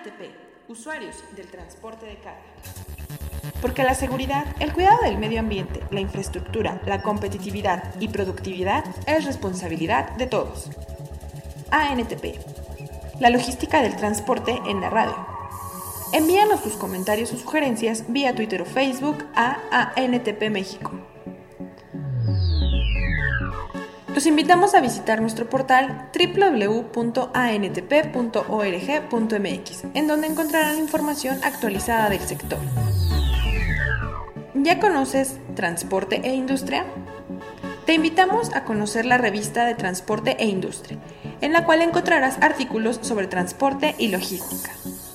ANTP, usuarios del transporte de carga. Porque la seguridad, el cuidado del medio ambiente, la infraestructura, la competitividad y productividad es responsabilidad de todos. ANTP, la logística del transporte en la radio. Envíanos tus comentarios o sugerencias vía Twitter o Facebook a ANTP México. Los invitamos a visitar nuestro portal www.antp.org.mx, en donde encontrarán información actualizada del sector. ¿Ya conoces Transporte e Industria? Te invitamos a conocer la revista de Transporte e Industria, en la cual encontrarás artículos sobre transporte y logística.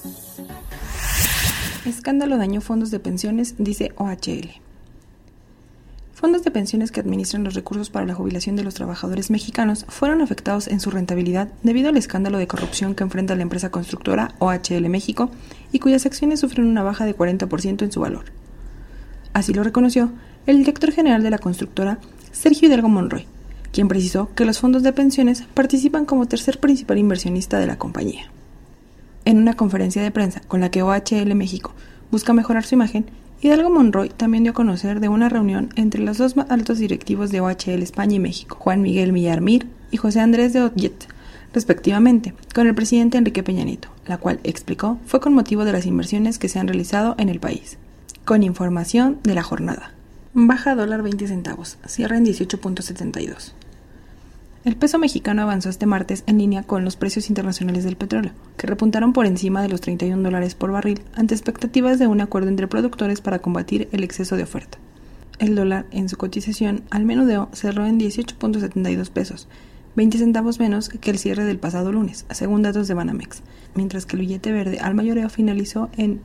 Escándalo dañó fondos de pensiones, dice OHL. Fondos de pensiones que administran los recursos para la jubilación de los trabajadores mexicanos fueron afectados en su rentabilidad debido al escándalo de corrupción que enfrenta la empresa constructora OHL México y cuyas acciones sufren una baja de 40% en su valor. Así lo reconoció el director general de la constructora, Sergio Hidalgo Monroy, quien precisó que los fondos de pensiones participan como tercer principal inversionista de la compañía. En una conferencia de prensa con la que OHL México busca mejorar su imagen, Hidalgo Monroy también dio a conocer de una reunión entre los dos más altos directivos de OHL España y México, Juan Miguel Villarmir y José Andrés de Ollet, respectivamente, con el presidente Enrique Peña Nieto, la cual, explicó, fue con motivo de las inversiones que se han realizado en el país. Con información de la jornada. Baja dólar 20 centavos, cierra en 18.72. El peso mexicano avanzó este martes en línea con los precios internacionales del petróleo, que repuntaron por encima de los $31 por barril ante expectativas de un acuerdo entre productores para combatir el exceso de oferta. El dólar, en su cotización al menudeo, cerró en 18.72 pesos, 20 centavos menos que el cierre del pasado lunes, según datos de Banamex, mientras que el billete verde al mayoreo finalizó en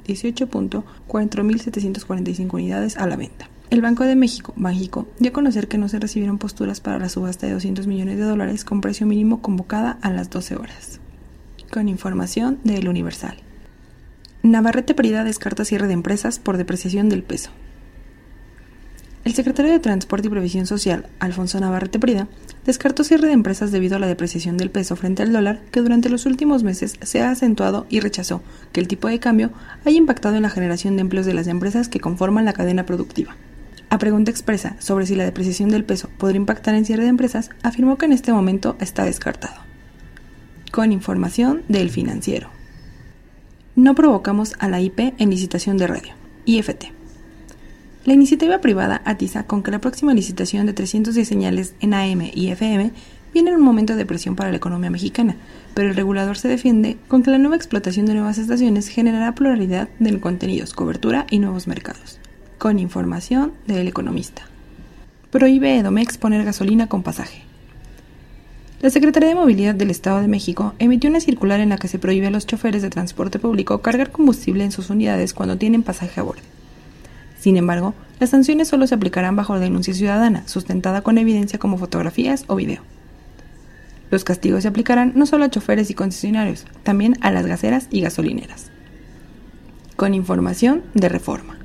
18.4745 unidades a la venta. El Banco de México, Banxico, dio a conocer que no se recibieron posturas para la subasta de $200 millones con precio mínimo convocada a las 12 horas. Con información de El Universal. Navarrete Prida descarta cierre de empresas por depreciación del peso. El secretario de Transporte y Previsión Social, Alfonso Navarrete Prida, descartó cierre de empresas debido a la depreciación del peso frente al dólar que durante los últimos meses se ha acentuado y rechazó que el tipo de cambio haya impactado en la generación de empleos de las empresas que conforman la cadena productiva. A pregunta expresa sobre si la depreciación del peso podría impactar en cierre de empresas, afirmó que en este momento está descartado. Con información de El Financiero. No provocamos a la IP en licitación de radio. IFT. La iniciativa privada atiza con que la próxima licitación de 310 señales en AM y FM viene en un momento de presión para la economía mexicana, pero el regulador se defiende con que la nueva explotación de nuevas estaciones generará pluralidad de contenidos, cobertura y nuevos mercados. Con información de El Economista. Prohíbe Edomex poner gasolina con pasaje. La Secretaría de Movilidad del Estado de México emitió una circular en la que se prohíbe a los choferes de transporte público cargar combustible en sus unidades cuando tienen pasaje a bordo. Sin embargo, las sanciones solo se aplicarán bajo denuncia ciudadana, sustentada con evidencia como fotografías o video. Los castigos se aplicarán no solo a choferes y concesionarios, también a las gaseras y gasolineras. Con información de Reforma.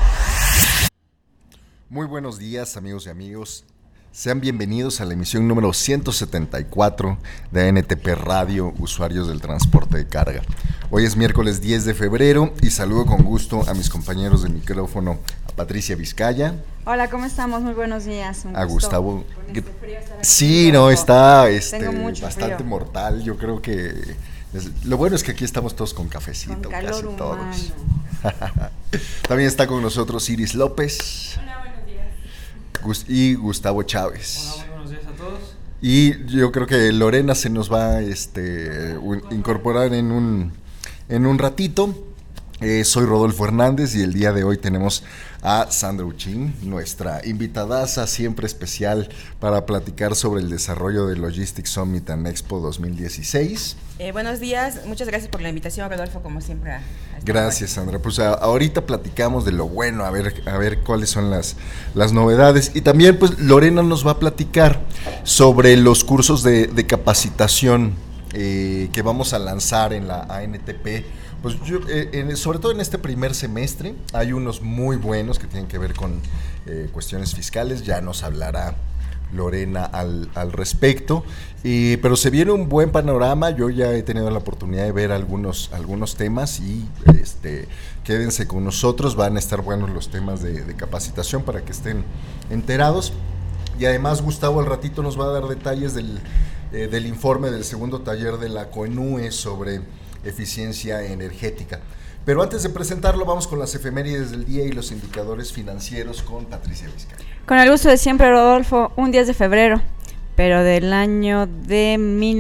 Muy buenos días, amigos y amigos. Sean bienvenidos a la emisión número 174 de ANTP Radio, usuarios del transporte de carga. Hoy es miércoles 10 de febrero y saludo con gusto a mis compañeros de micrófono, a Patricia Vizcaya. Hola, ¿cómo estamos? Muy buenos días. A Gustavo. Sí, no, está bastante frío. mortal. Yo creo que lo bueno es que aquí estamos todos con cafecito, con calor casi humano. Todos. También está con nosotros Iris López. Hola, buenos días. Y Gustavo Chávez. Hola, buenos días a todos. Y yo creo que Lorena se nos va a incorporar en un ratito. Soy Rodolfo Hernández y el día de hoy tenemos a Sandra Uchín, nuestra invitadaza siempre especial para platicar sobre el desarrollo del Logistics Summit and Expo 2016. Buenos días, muchas gracias por la invitación, Rodolfo, como siempre. Gracias, Sandra. Pues ahorita platicamos de lo bueno, a ver cuáles son las novedades. Y también pues Lorena nos va a platicar sobre los cursos de capacitación que vamos a lanzar en la ANTP. Pues sobre todo en este primer semestre hay unos muy buenos que tienen que ver con cuestiones fiscales. Ya nos hablará Lorena al respecto. Pero se viene un buen panorama. Yo ya he tenido la oportunidad de ver algunos temas y quédense con nosotros, van a estar buenos los temas de capacitación para que estén enterados. Y además Gustavo al ratito nos va a dar detalles del informe del segundo taller de la CONUE sobre eficiencia energética. Pero antes de presentarlo, vamos con las efemérides del día y los indicadores financieros con Patricia Vizcaíno. Con el gusto de siempre, Rodolfo, un 10 de febrero, pero del año de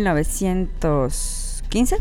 1915.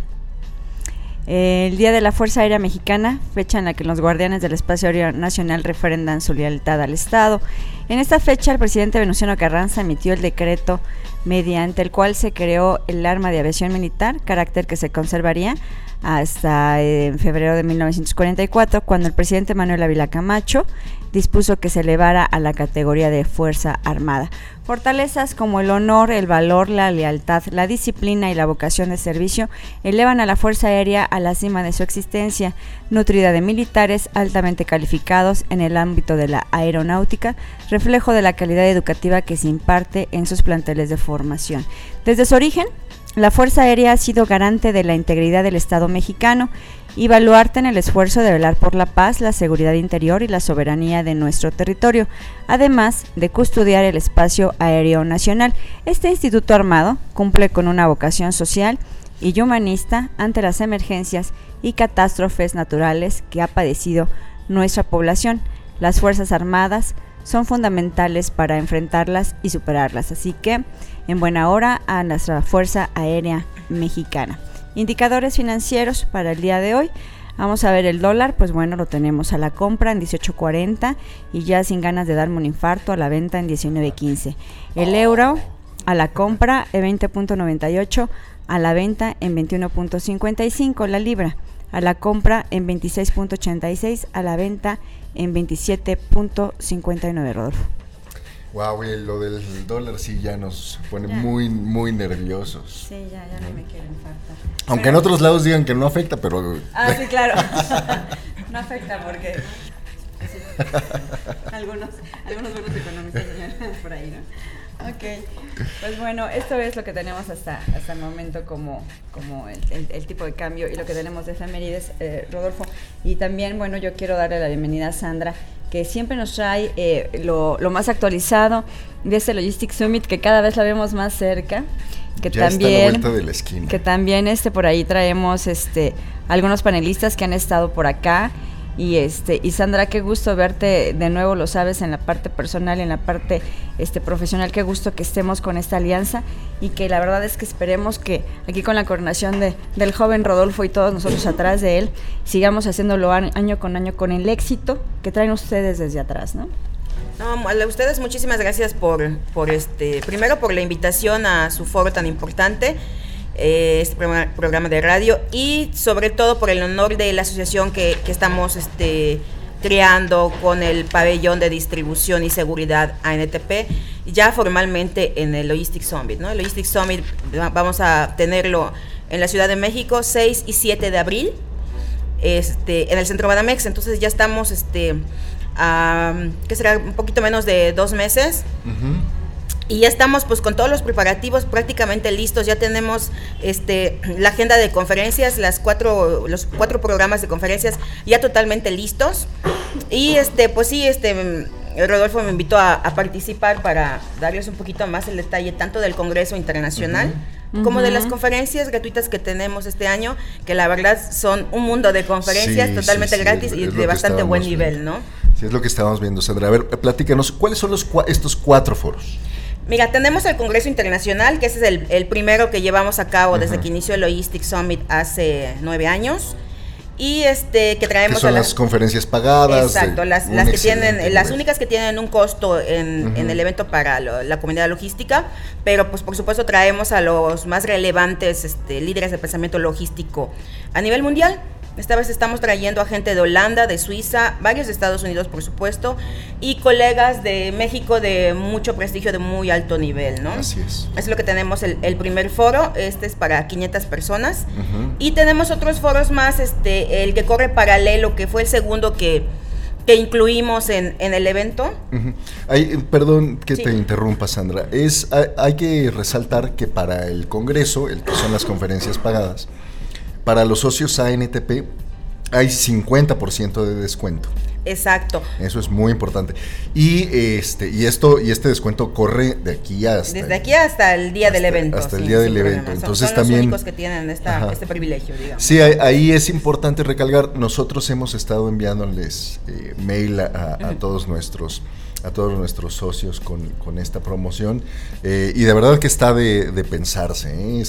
El Día de la Fuerza Aérea Mexicana, fecha en la que los guardianes del espacio aéreo nacional refrendan su lealtad al Estado. En esta fecha, el presidente Venustiano Carranza emitió el decreto mediante el cual se creó el arma de aviación militar, carácter que se conservaría hasta en febrero de 1944, cuando el presidente Manuel Ávila Camacho dispuso que se elevara a la categoría de Fuerza Armada. Fortalezas como el honor, el valor, la lealtad, la disciplina y la vocación de servicio elevan a la Fuerza Aérea a la cima de su existencia, nutrida de militares altamente calificados en el ámbito de la aeronáutica, reflejo de la calidad educativa que se imparte en sus planteles de formación. Desde su origen, la Fuerza Aérea ha sido garante de la integridad del Estado mexicano y baluarte en el esfuerzo de velar por la paz, la seguridad interior y la soberanía de nuestro territorio, además de custodiar el espacio aéreo nacional. Este instituto armado cumple con una vocación social y humanista ante las emergencias y catástrofes naturales que ha padecido nuestra población. Las Fuerzas Armadas son fundamentales para enfrentarlas y superarlas, así que en buena hora a nuestra Fuerza Aérea Mexicana. Indicadores financieros para el día de hoy. Vamos a ver el dólar, pues bueno, lo tenemos a la compra en 18.40 y ya sin ganas de darme un infarto, a la venta en 19.15. El euro a la compra en 20.98, a la venta en 21.55. La libra a la compra en 26.86, a la venta en 27.59, Rodolfo. Wow, lo del dólar sí ya nos pone muy, muy nerviosos. Sí, ya no me quiero infartar. Aunque en otros lados digan que no afecta, pero... Ah, sí, claro. No afecta porque... Sí. Algunos buenos economistas por ahí, ¿no? Ok, pues bueno, esto es lo que tenemos hasta el momento como el tipo de cambio y lo que tenemos de efemérides, Rodolfo. Y también, bueno, yo quiero darle la bienvenida a Sandra, que siempre nos trae lo más actualizado de este Logistics Summit, que cada vez la vemos más cerca. Que ya también, está a la vuelta de la esquina. Que también por ahí traemos algunos panelistas que han estado por acá. Y Sandra, qué gusto verte de nuevo, lo sabes, en la parte personal y en la parte profesional, qué gusto que estemos con esta alianza y que la verdad es que esperemos que aquí con la coordinación del joven Rodolfo y todos nosotros atrás de él, sigamos haciéndolo año con año con el éxito que traen ustedes desde atrás, ¿no? No, a ustedes muchísimas gracias primero por la invitación a su foro tan importante, este programa de radio, y sobre todo por el honor de la asociación que estamos creando con el pabellón de distribución y seguridad ANTP, ya formalmente en el Logistics Summit, ¿no? El Logistics Summit vamos a tenerlo en la Ciudad de México 6 y 7 de abril, en el Centro Banamex. Entonces ya estamos, que será un poquito menos de 2 meses. Uh-huh. Y ya estamos pues con todos los preparativos prácticamente listos. Ya tenemos la agenda de conferencias, los cuatro programas de conferencias ya totalmente listos. Y pues sí, Rodolfo me invitó a participar para darles un poquito más el detalle tanto del Congreso Internacional, uh-huh, como de las conferencias gratuitas que tenemos este año, que la verdad son un mundo de conferencias totalmente gratis y de bastante buen nivel, ¿no? Sí, es lo que estábamos viendo, Sandra. A ver, platícanos, ¿cuáles son estos 4 foros? Mira, tenemos el Congreso Internacional, que ese es el primero que llevamos a cabo desde que inició el Logistics Summit hace 9 años. Y que traemos que son las conferencias pagadas. Exacto, las que tienen, las únicas que tienen un costo en el evento para la comunidad logística, pero pues por supuesto traemos a los más relevantes líderes de pensamiento logístico a nivel mundial. Esta vez estamos trayendo a gente de Holanda, de Suiza, varios de Estados Unidos, por supuesto, y colegas de México de mucho prestigio, de muy alto nivel, ¿no? Así es. Es lo que tenemos el primer foro, es para 500 personas, y tenemos otros foros más, el que corre paralelo, que fue el segundo que que incluimos en el evento. Perdón que Sí. te interrumpa, Sandra. Hay que resaltar que para el Congreso, el que son las conferencias pagadas, para los socios ANTP hay 50% de descuento. Exacto. Eso es muy importante. Y este descuento corre de aquí hasta Desde aquí hasta el día del evento. Hasta el sí, día del sin evento. problema. Entonces son también los únicos que tienen este privilegio, digamos. Sí, ahí es importante recalcar. Nosotros hemos estado enviándoles mail a todos nuestros socios con esta promoción, y de verdad que está de pensarse, ¿eh?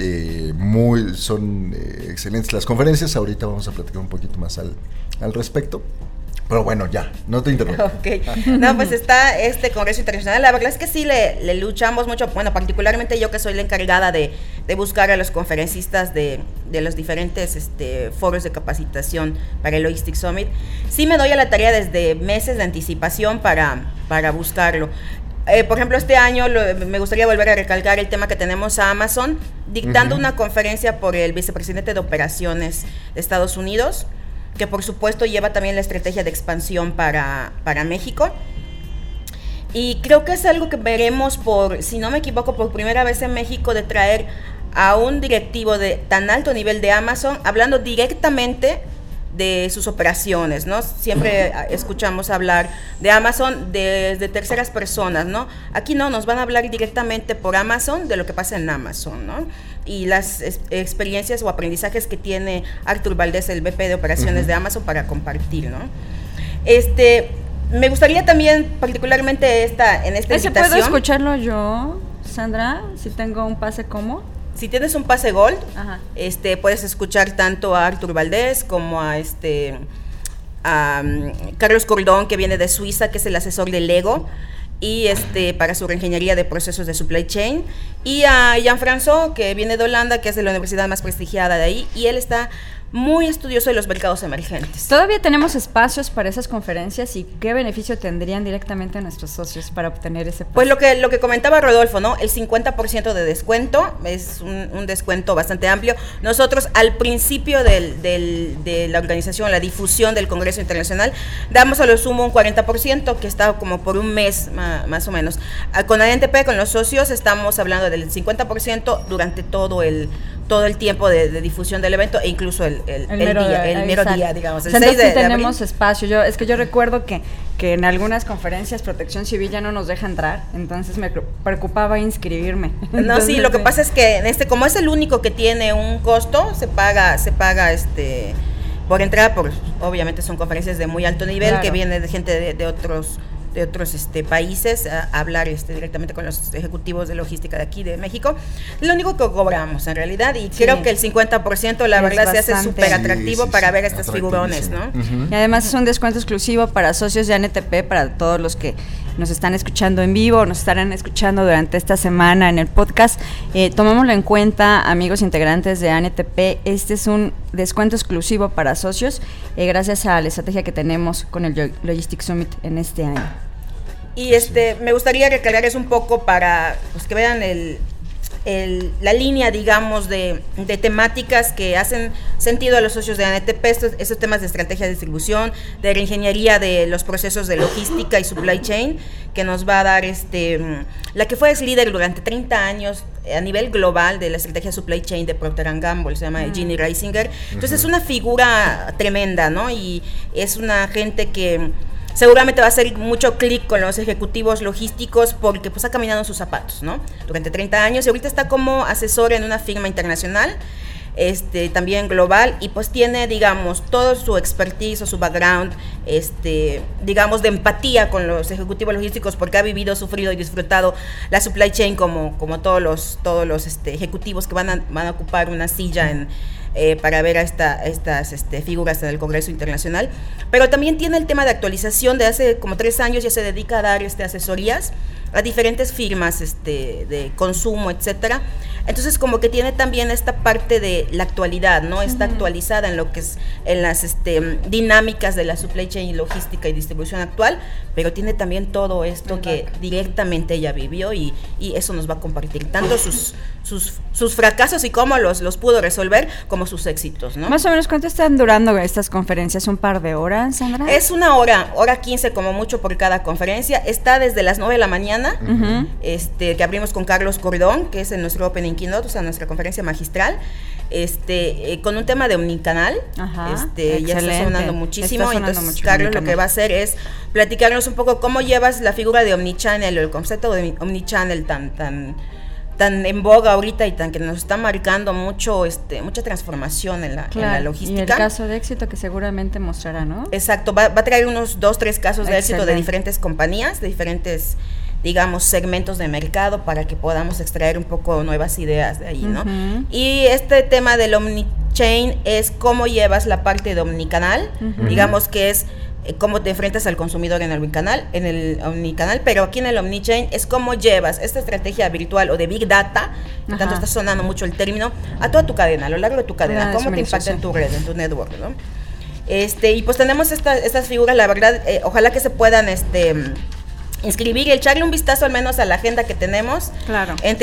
Son excelentes las conferencias. Ahorita vamos a platicar un poquito más al respecto. Pero bueno, ya, no te interrumpo. Ok, no, pues está este Congreso Internacional. La verdad es que sí le luchamos mucho, bueno, particularmente yo que soy la encargada de buscar a los conferencistas de los diferentes foros de capacitación para el Logistics Summit. Sí me doy a la tarea desde meses de anticipación para buscarlo. Por ejemplo, este año me gustaría volver a recalcar el tema que tenemos a Amazon, dictando una conferencia por el vicepresidente de Operaciones de Estados Unidos, que por supuesto lleva también la estrategia de expansión para México. Y creo que es algo que veremos si no me equivoco, por primera vez en México, de traer a un directivo de tan alto nivel de Amazon, hablando directamente de sus operaciones, ¿no? Siempre escuchamos hablar de Amazon desde terceras personas, ¿no? Aquí no, nos van a hablar directamente por Amazon de lo que pasa en Amazon, ¿no? Y las experiencias o aprendizajes que tiene Artur Valdés, el VP de operaciones de Amazon, para compartir, ¿no? Me gustaría también, particularmente en esta invitación. ¿Puedo escucharlo yo, Sandra? Si tengo un pase, ¿cómo? Si tienes un pase Gold, Ajá. Puedes escuchar tanto a Artur Valdés como a Carlos Cordón, que viene de Suiza, que es el asesor de Lego, y para su reingeniería de procesos de supply chain, y a Jan-François, que viene de Holanda, que es de la universidad más prestigiada de ahí, y él está muy estudioso de los mercados emergentes. ¿Todavía tenemos espacios para esas conferencias y qué beneficio tendrían directamente nuestros socios para obtener ese pase? Pues lo que comentaba Rodolfo, ¿no? El 50% de descuento es un descuento bastante amplio. Nosotros al principio de la organización, la difusión del Congreso Internacional, damos a lo sumo un 40%, que está como por un mes más o menos. Con ANTP, con los socios, estamos hablando del 50% durante todo el tiempo de difusión del evento, e incluso el mero día, digamos. El 6 de tenemos abril. espacio. Yo recuerdo que en algunas conferencias Protección Civil ya no nos deja entrar, entonces me preocupaba inscribirme. No, Entonces, sí, lo que pasa es que como es el único que tiene un costo, se paga por entrada, obviamente son conferencias de muy alto nivel, claro, que viene de gente de otros países a hablar directamente con los ejecutivos de logística de aquí de México. Es lo único que cobramos en realidad, y sí, creo que el 50% la verdad se hace súper atractivo para ver estas figurones, ¿no? Y además es un descuento exclusivo para socios de ANTP, para todos los que nos están escuchando en vivo, nos estarán escuchando durante esta semana en el podcast. Tomémoslo en cuenta, amigos integrantes de ANTP, este es un descuento exclusivo para socios, gracias a la estrategia que tenemos con el Logistics Summit en este año. Y me gustaría recalcar eso un poco para que vean la línea, digamos, de temáticas que hacen sentido a los socios de ANTP, estos temas de estrategia de distribución, de reingeniería de los procesos de logística y supply chain, que nos va a dar la que fue líder durante 30 años a nivel global de la estrategia supply chain de Procter & Gamble, se llama Ginny Reisinger. Entonces es una figura tremenda, ¿no? Y es una gente que seguramente va a hacer mucho clic con los ejecutivos logísticos, porque pues ha caminado en sus zapatos, ¿no? Durante 30 años, y ahorita está como asesor en una firma internacional, también global, y pues tiene, digamos, todo su expertise o su background, digamos, de empatía con los ejecutivos logísticos, porque ha vivido, sufrido y disfrutado la supply chain como todos los ejecutivos que van a ocupar una silla para ver a estas figuras en el Congreso Internacional. Pero también tiene el tema de actualización. De hace como 3 años ya se dedica a dar asesorías a diferentes firmas de consumo, etcétera, Entonces como que tiene también esta parte de la actualidad, ¿no? Está actualizada en lo que es, en las dinámicas de la supply chain, logística y distribución actual, pero tiene también todo esto que directamente ella vivió y eso nos va a compartir tanto sus fracasos y cómo los pudo resolver, como sus éxitos, ¿no? Más o menos, ¿cuánto están durando estas conferencias? ¿Un par de horas, Sandra? Es una hora 15 como mucho por cada conferencia. Está desde las 9 de la mañana, que abrimos con Carlos Cordón, que es en nuestro opening keynote, o sea, nuestra conferencia magistral, con un tema de omnicanal. Ya está sonando muchísimo. Entonces Carlos lo que va a hacer es platicarnos un poco cómo llevas la figura de omnichannel, o el concepto de omnichannel tan en boga ahorita y tan que nos está marcando mucha transformación en la logística. Y el caso de éxito que seguramente mostrará, ¿no? Exacto, va a traer unos 2-3 casos de éxito de diferentes compañías, de diferentes, digamos, segmentos de mercado, para que podamos extraer un poco nuevas ideas de ahí, ¿no? Y este tema del omnichain es cómo llevas la parte de omnicanal, digamos que es cómo te enfrentas al consumidor en el omnicanal, pero aquí en el omnichain es cómo llevas esta estrategia virtual o de big data, tanto está sonando mucho el término, a toda tu cadena, a lo largo de tu cadena, cómo te impacta en tu red, en tu network, ¿no? Y pues tenemos estas figuras, la verdad, ojalá que se puedan inscribir y echarle un vistazo al menos a la agenda que tenemos en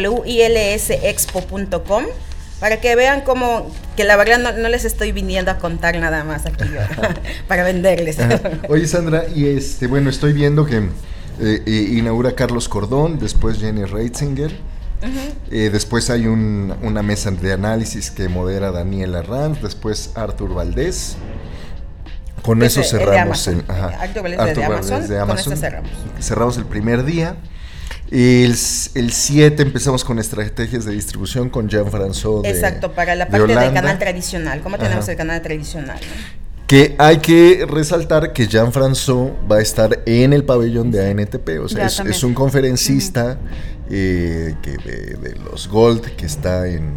www.ilsexpo.com, para que vean que la verdad no les estoy viniendo a contar nada más aquí para venderles. Oye, Sandra, y estoy viendo que inaugura Carlos Cordón, después Jenny Reitzinger, después hay una mesa de análisis que modera Daniel Arranz, después Arthur Valdés. Con eso cerramos. Arthur Valdés de Amazon. Con esto cerramos el primer día. El 7 empezamos con estrategias de distribución con Jean-François Exacto, para la parte del canal tradicional. ¿Cómo tenemos el canal tradicional, ¿no? Que hay que resaltar que Jean-François va a estar en el pabellón de ANTP, o sea, es un conferencista de los Gold, que está en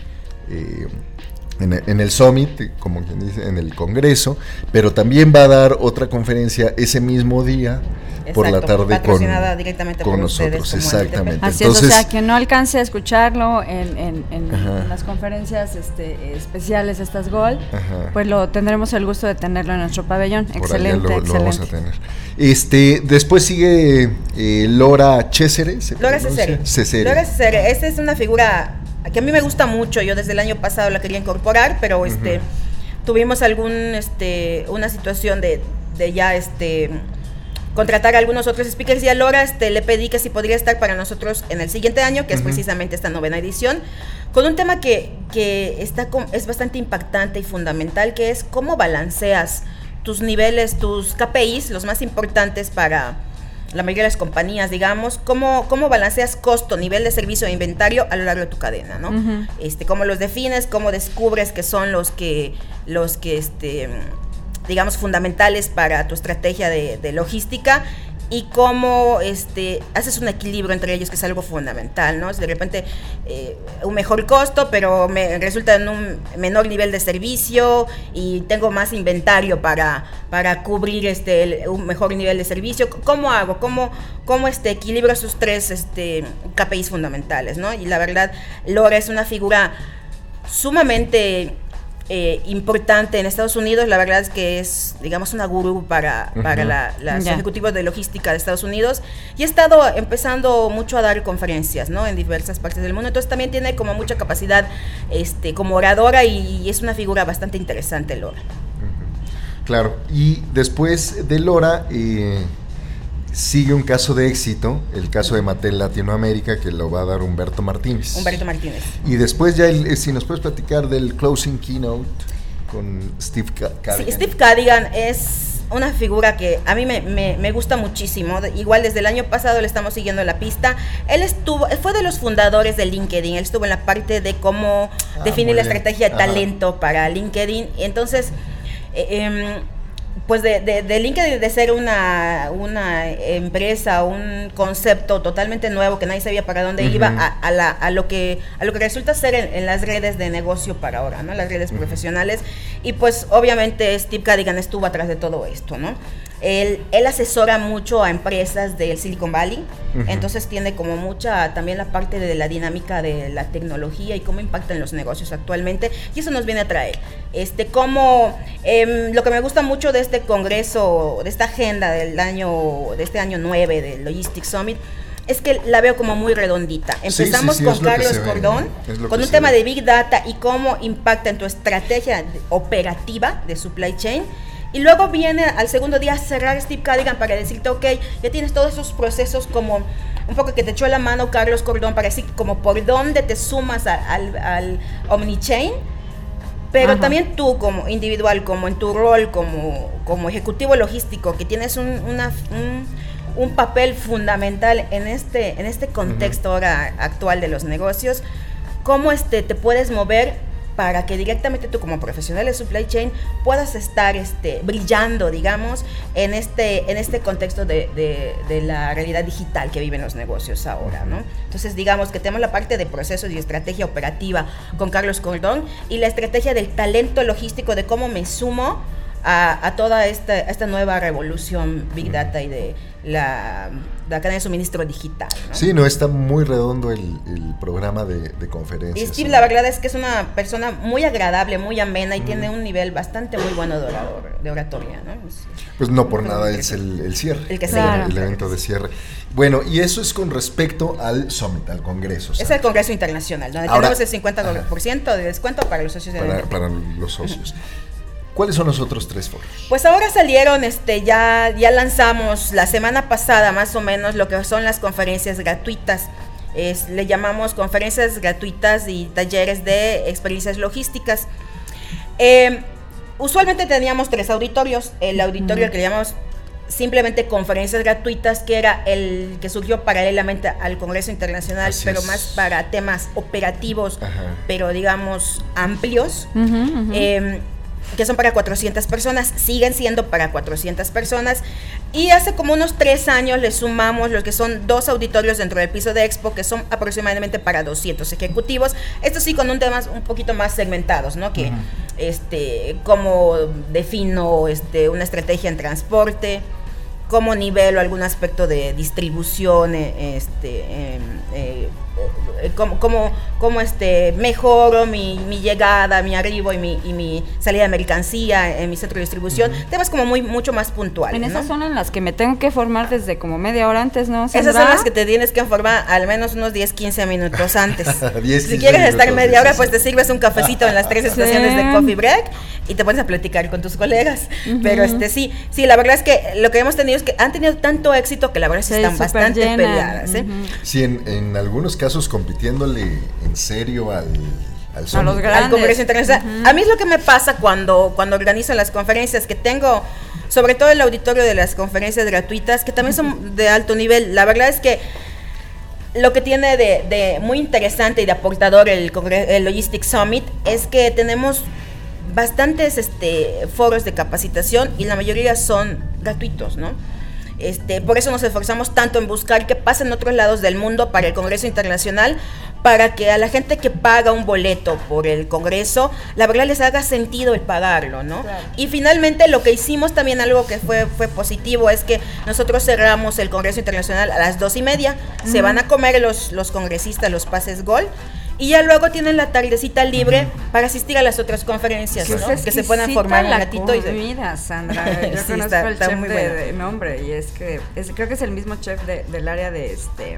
el Summit, como quien dice, en el Congreso, pero también va a dar otra conferencia ese mismo día. Exacto, por la tarde con nosotros, exactamente. Así entonces, es, o sea, que no alcance a escucharlo en las conferencias especiales, estas Gold, pues lo tendremos el gusto de tenerlo en nuestro pabellón. Por excelente, lo vamos a tener. Después sigue Laura Cesare. Laura Cesare. Esta es una figura que a mí me gusta mucho. Yo desde el año pasado la quería incorporar, pero tuvimos una situación de ya contratar a algunos otros speakers, y a Laura le pedí que si podría estar para nosotros en el siguiente año, que es precisamente esta 9ª edición, con un tema que es bastante impactante y fundamental, que es cómo balanceas tus niveles, tus KPIs, los más importantes para la mayoría de las compañías, digamos, cómo balanceas costo, nivel de servicio e inventario a lo largo de tu cadena, ¿no? Cómo los defines, cómo descubres que son los que digamos, fundamentales para tu estrategia de logística, y cómo haces un equilibrio entre ellos, que es algo fundamental, ¿no? De repente un mejor costo, pero me resulta en un menor nivel de servicio, y tengo más inventario para cubrir un mejor nivel de servicio. ¿Cómo hago? ¿Cómo equilibro esos tres KPIs fundamentales, ¿no? Y la verdad, Laura es una figura sumamente importante en Estados Unidos. La verdad es que es, digamos, una gurú para los ejecutivos de logística de Estados Unidos, y ha estado empezando mucho a dar conferencias, ¿no?, en diversas partes del mundo. Entonces también tiene como mucha capacidad como oradora, y es una figura bastante interesante, Laura. Claro, y después de Laura sigue un caso de éxito, el caso de Mattel Latinoamérica, que lo va a dar Humberto Martínez. Y después ya, si nos puedes platicar del closing keynote con Steve Cadigan. Sí, Steve Cadigan es una figura que a mí me gusta muchísimo. Igual desde el año pasado le estamos siguiendo la pista. Él fue de los fundadores de LinkedIn. Él estuvo en la parte de cómo definir la estrategia de talento para LinkedIn. Entonces, pues de LinkedIn, de ser una empresa, un concepto totalmente nuevo que nadie sabía para dónde iba, a lo que resulta ser en las redes de negocio para ahora, ¿no? Las redes profesionales. Y pues obviamente Steve Cadigan estuvo atrás de todo esto, ¿no? Él asesora mucho a empresas del Silicon Valley, entonces tiene como mucha también la parte de la dinámica de la tecnología y cómo impacta en los negocios actualmente, y eso nos viene a traer. Lo que me gusta mucho de este congreso, de esta agenda de este año 9 del Logistics Summit, es que la veo como muy redondita. Empezamos con Carlos Cordón, con un tema de Big Data y cómo impacta en tu estrategia operativa de supply chain. Y luego viene al segundo día a cerrar Steve Cadigan para decirte, ok, ya tienes todos esos procesos como un poco que te echó la mano Carlos Cordón para decir como por dónde te sumas al omnichain, pero también tú como individual, como en tu rol como ejecutivo logístico, que tienes un papel fundamental en este contexto ahora actual de los negocios, cómo te puedes mover para que directamente tú como profesional de supply chain puedas estar brillando, digamos, en este contexto de la realidad digital que viven los negocios ahora, ¿no? Entonces, digamos que tenemos la parte de procesos y estrategia operativa con Carlos Cordón y la estrategia del talento logístico de cómo me sumo a toda esta nueva revolución Big Data y de la cadena de suministro digital, ¿no? Sí, no, está muy redondo el programa de conferencias. Y Steve, la verdad es que es una persona muy agradable, muy amena y tiene un nivel bastante muy bueno de oratoria, ¿no? Pues no por nada es el cierre. El que cierra. El evento de cierre. Bueno, y eso es con respecto al Summit, al Congreso. Es el Congreso Internacional, donde tenemos el 50% de descuento para los socios de para los socios. ¿Cuáles son los otros 3 foros? Pues ahora salieron, ya lanzamos la semana pasada más o menos lo que son las conferencias gratuitas. Le llamamos conferencias gratuitas y talleres de experiencias logísticas. Usualmente teníamos 3 auditorios. El auditorio que le llamamos simplemente conferencias gratuitas, que era el que surgió paralelamente al Congreso Internacional, así pero más para temas operativos, pero digamos amplios. Que son para 400 personas, siguen siendo para 400 personas, y hace como unos 3 años le sumamos lo que son 2 auditorios dentro del piso de Expo, que son aproximadamente para 200 ejecutivos, esto sí con un temas un poquito más segmentados, ¿no? Que cómo defino una estrategia en transporte, cómo nivelo algún aspecto de distribución, cómo mejoro mi llegada, mi arribo y mi salida de mercancía en mi centro de distribución, temas como mucho más puntuales. En esas son en las que me tengo que formar desde como media hora antes, ¿no, Sandra? Esas son las que te tienes que formar al menos unos 10-15 minutos antes. 10, si quieres estar media hora, pues te sirves un cafecito en las 3 estaciones de Coffee Break y te pones a platicar con tus colegas. Pero sí, la verdad es que lo que hemos tenido es que han tenido tanto éxito que la verdad están bastante peleadas. Sí, en algunos casos compitiéndole en serio al Congreso Internacional. A mí es lo que me pasa cuando organizo las conferencias, que tengo sobre todo el auditorio de las conferencias gratuitas, que también son de alto nivel. La verdad es que lo que tiene de muy interesante y de aportador el Logistics Summit es que tenemos bastantes foros de capacitación y la mayoría son gratuitos, ¿no? Por eso nos esforzamos tanto en buscar qué pasa en otros lados del mundo para el Congreso Internacional, para que a la gente que paga un boleto por el Congreso, la verdad les haga sentido el pagarlo, ¿no? Claro. Y finalmente lo que hicimos también, algo que fue positivo, es que nosotros cerramos el Congreso Internacional a las 2:30, se van a comer los congresistas los pases Gold, y ya luego tienen la tardecita libre para asistir a las otras conferencias, ¿no? Que se puedan formar un ratito. Mira, Sandra, yo sí, conozco al chef muy de nombre, y es que creo que es el mismo chef del área de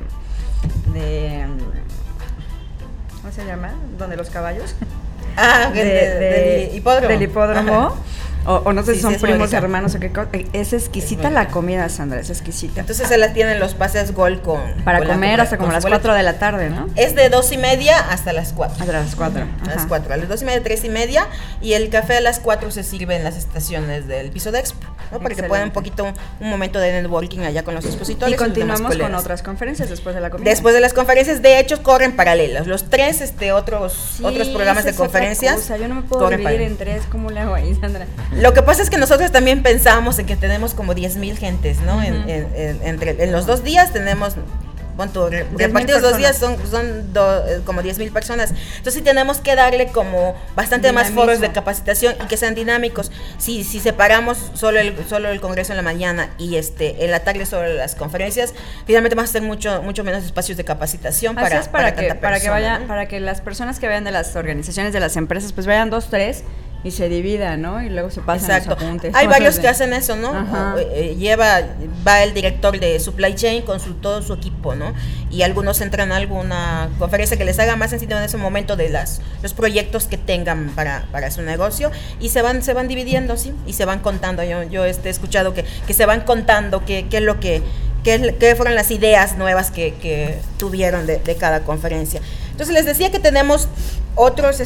¿cómo se llama? ¿Donde los caballos? Del hipódromo. Del hipódromo. O no sé si son primos, hermanos o qué cosa. Es exquisita la comida, Sandra, es exquisita. Entonces se las tienen los pases Gold para comer hasta como las 4 de la tarde, ¿no? Es de 2:30 hasta las 4. Hasta las 4. A las 4, a las 2:30, 3:30, y el café a las 4 se sirve en las estaciones del piso de Expo. ¿no? Para que puedan un momento de networking allá con los expositores. Y continuamos con otras conferencias después de la comida. Después de las conferencias, de hecho, corren paralelas. Los tres otros programas de conferencias. Yo no me puedo dividir en tres. ¿Cómo le hago ahí, Sandra? Lo que pasa es que nosotros también pensamos en que tenemos como 10,000 gentes, ¿no? En los 2 días tenemos... repartidos 2 días son como 10,000 personas. Entonces sí tenemos que darle como bastante dinamismo, más foros de capacitación y que sean dinámicos. Si separamos solo el congreso en la mañana y en la tarde solo las conferencias, finalmente vamos a tener mucho menos espacios de capacitación para que las personas que vayan de las organizaciones de las empresas pues vayan 2, 3 y se divida, ¿no? Y luego se pasan los apuntes. Hay varios que hacen eso, ¿no? Va el director de supply chain con todo su equipo, ¿no? Y algunos entran a alguna conferencia que les haga más sentido en ese momento de los proyectos que tengan para su negocio y se van dividiendo, ¿sí? Y se van contando. Yo he escuchado que se van contando qué es lo que qué fueron las ideas nuevas que tuvieron de cada conferencia. Entonces les decía que tenemos otros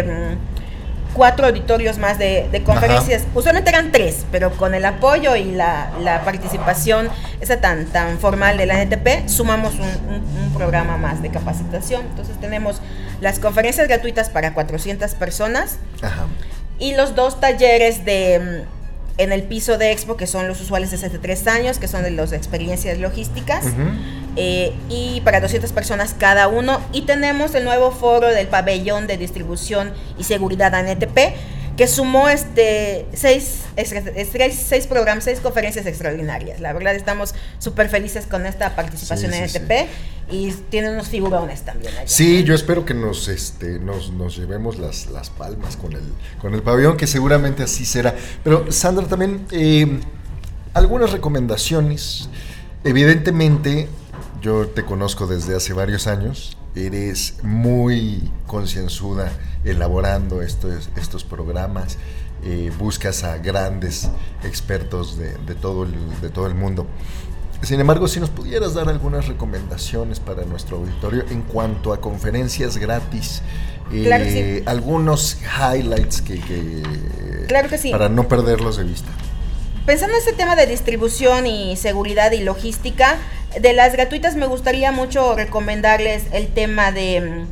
4 auditorios más de conferencias. Ajá. Usualmente eran 3, pero con el apoyo y la participación esa tan formal de la NTP, sumamos un programa más de capacitación. Entonces tenemos las conferencias gratuitas para 400 personas. Ajá. Y los 2 talleres en el piso de Expo, que son los usuales desde 3 años, que son de las experiencias logísticas. Uh-huh. Y para 200 personas cada uno. Y tenemos el nuevo foro del pabellón de distribución y seguridad ANTP, que sumó 6 programas, 6 conferencias extraordinarias. La verdad estamos súper felices con esta participación en ANTP y tienen unos figurones también allá. Sí, yo espero que nos llevemos las palmas con el pabellón, que seguramente así será. Pero Sandra, también algunas recomendaciones. Evidentemente, yo te conozco desde hace varios años, eres muy concienzuda elaborando estos programas, buscas a grandes expertos de todo el mundo. Sin embargo, si nos pudieras dar algunas recomendaciones para nuestro auditorio en cuanto a conferencias gratis, claro que sí. Algunos highlights claro que sí. Para no perderlos de vista. Pensando en este tema de distribución y seguridad y logística, de las gratuitas me gustaría mucho recomendarles el tema de...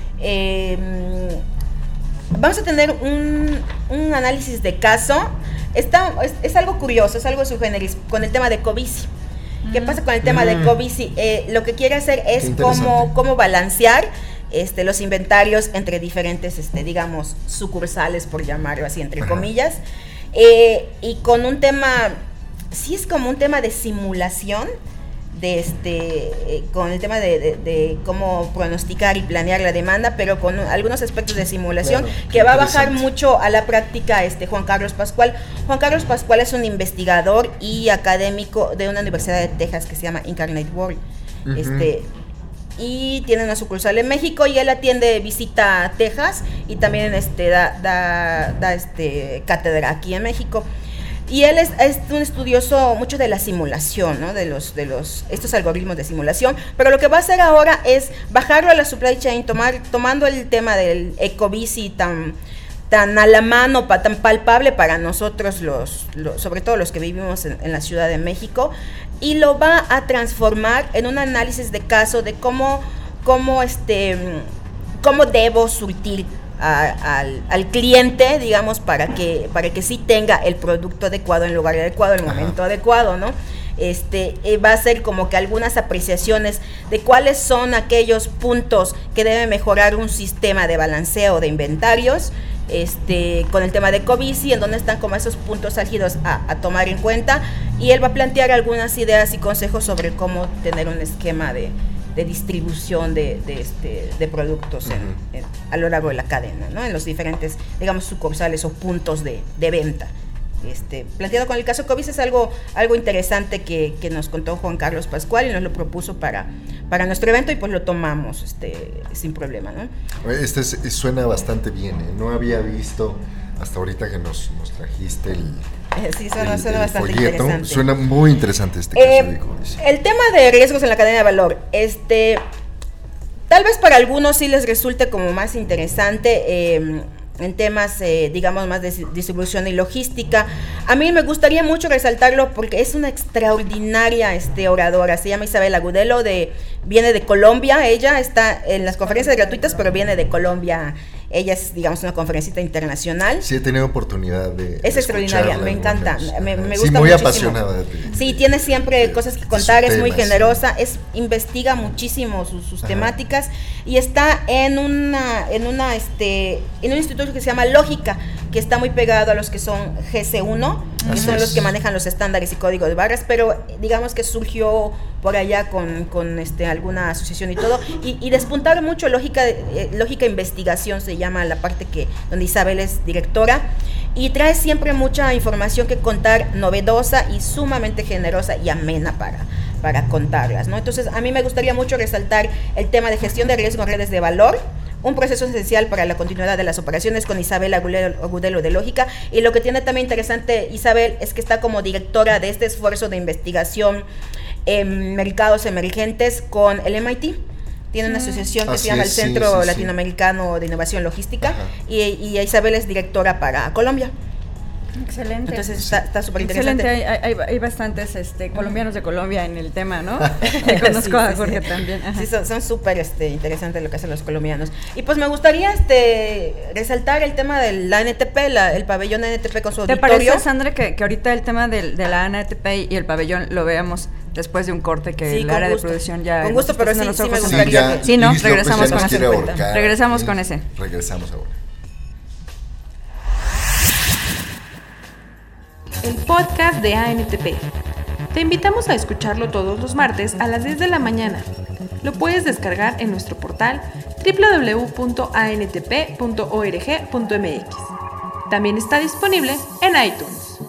vamos a tener un análisis de caso. Es algo curioso, es algo sui generis con el tema de Covici. ¿Qué pasa con el tema de Covici? Lo que quiere hacer es cómo balancear los inventarios entre diferentes, digamos, sucursales, por llamarlo así, entre comillas. Y con un tema, sí es como un tema de simulación, con el tema de cómo pronosticar y planear la demanda, pero con algunos aspectos de simulación, claro, que va a bajar mucho a la práctica Juan Carlos Pascual. Juan Carlos Pascual es un investigador y académico de una universidad de Texas que se llama Incarnate World. Uh-huh. Y tiene una sucursal en México y él visita a Texas y también da cátedra aquí en México. Y él es un estudioso mucho de la simulación, ¿no? de estos algoritmos de simulación, pero lo que va a hacer ahora es bajarlo a la supply chain, tomando el tema del ecobici tan a la mano, tan palpable para nosotros, sobre todo los que vivimos en la Ciudad de México, y lo va a transformar en un análisis de caso de cómo debo surtir al cliente, digamos, para que sí tenga el producto adecuado en el lugar adecuado, en el momento adecuado, ¿no? Va a ser como que algunas apreciaciones de cuáles son aquellos puntos que debe mejorar un sistema de balanceo de inventarios, con el tema de Covici, en donde están como esos puntos álgidos a tomar en cuenta, y él va a plantear algunas ideas y consejos sobre cómo tener un esquema de distribución de productos a lo largo de la cadena, ¿no? En los diferentes, digamos, sucursales o puntos de venta. Planteado con el caso Covici es algo interesante que nos contó Juan Carlos Pascual y nos lo propuso para nuestro evento y pues lo tomamos sin problema, ¿no? Suena bastante bien, ¿eh? No había visto hasta ahorita que nos trajiste sí, suena bastante folleto. Interesante. Suena muy interesante caso de Covici. El tema de riesgos en la cadena de valor, tal vez para algunos sí les resulte como más interesante. en temas, digamos, más de distribución y logística. A mí me gustaría mucho resaltarlo porque es una extraordinaria oradora. Se llama Isabel Agudelo, viene de Colombia. Ella está en las conferencias gratuitas, pero viene de Colombia. Ella es, digamos, una conferencista internacional. Sí, he tenido oportunidad de Es extraordinaria, me encanta, me gusta muy muchísimo. Apasionada. Sí, tiene siempre cosas que contar, es muy temas, generosa, investiga muchísimo sus temáticas y está en un instituto que se llama Lógica, que está muy pegado a los que son GC1, que son los que manejan los estándares y códigos de barras, pero digamos que surgió por allá con alguna asociación y todo, y despuntaron mucho Lógica Investigación, se llama la parte donde Isabel es directora, y trae siempre mucha información que contar, novedosa y sumamente generosa y amena para contarlas, ¿no? Entonces, a mí me gustaría mucho resaltar el tema de gestión de riesgo en redes de valor, un proceso esencial para la continuidad de las operaciones, con Isabel Agudelo de Lógica. Y lo que tiene también interesante Isabel es que está como directora de este esfuerzo de investigación en mercados emergentes con el MIT. Tiene una asociación que se llama el Centro Latinoamericano de Innovación Logística, y Isabel es directora para Colombia. Excelente. Entonces está súper interesante. Excelente, hay bastantes colombianos de Colombia en el tema, ¿no? Conozco a Jorge también. Ajá. Sí, son súper interesantes lo que hacen los colombianos. Y pues me gustaría resaltar el tema de la ANTP, el pabellón ANTP con su auditorio. ¿Te parece, Sandra, que ahorita el tema de la ANTP y el pabellón lo veamos después de un corte, que el área de producción ya... Con gusto, pero sí me gustaría. Sí, no, regresamos con ese. Regresamos con ese. Regresamos ahora. El podcast de ANTP. Te invitamos a escucharlo todos los martes a las 10 de la mañana. Lo puedes descargar en nuestro portal www.antp.org.mx. También está disponible en iTunes.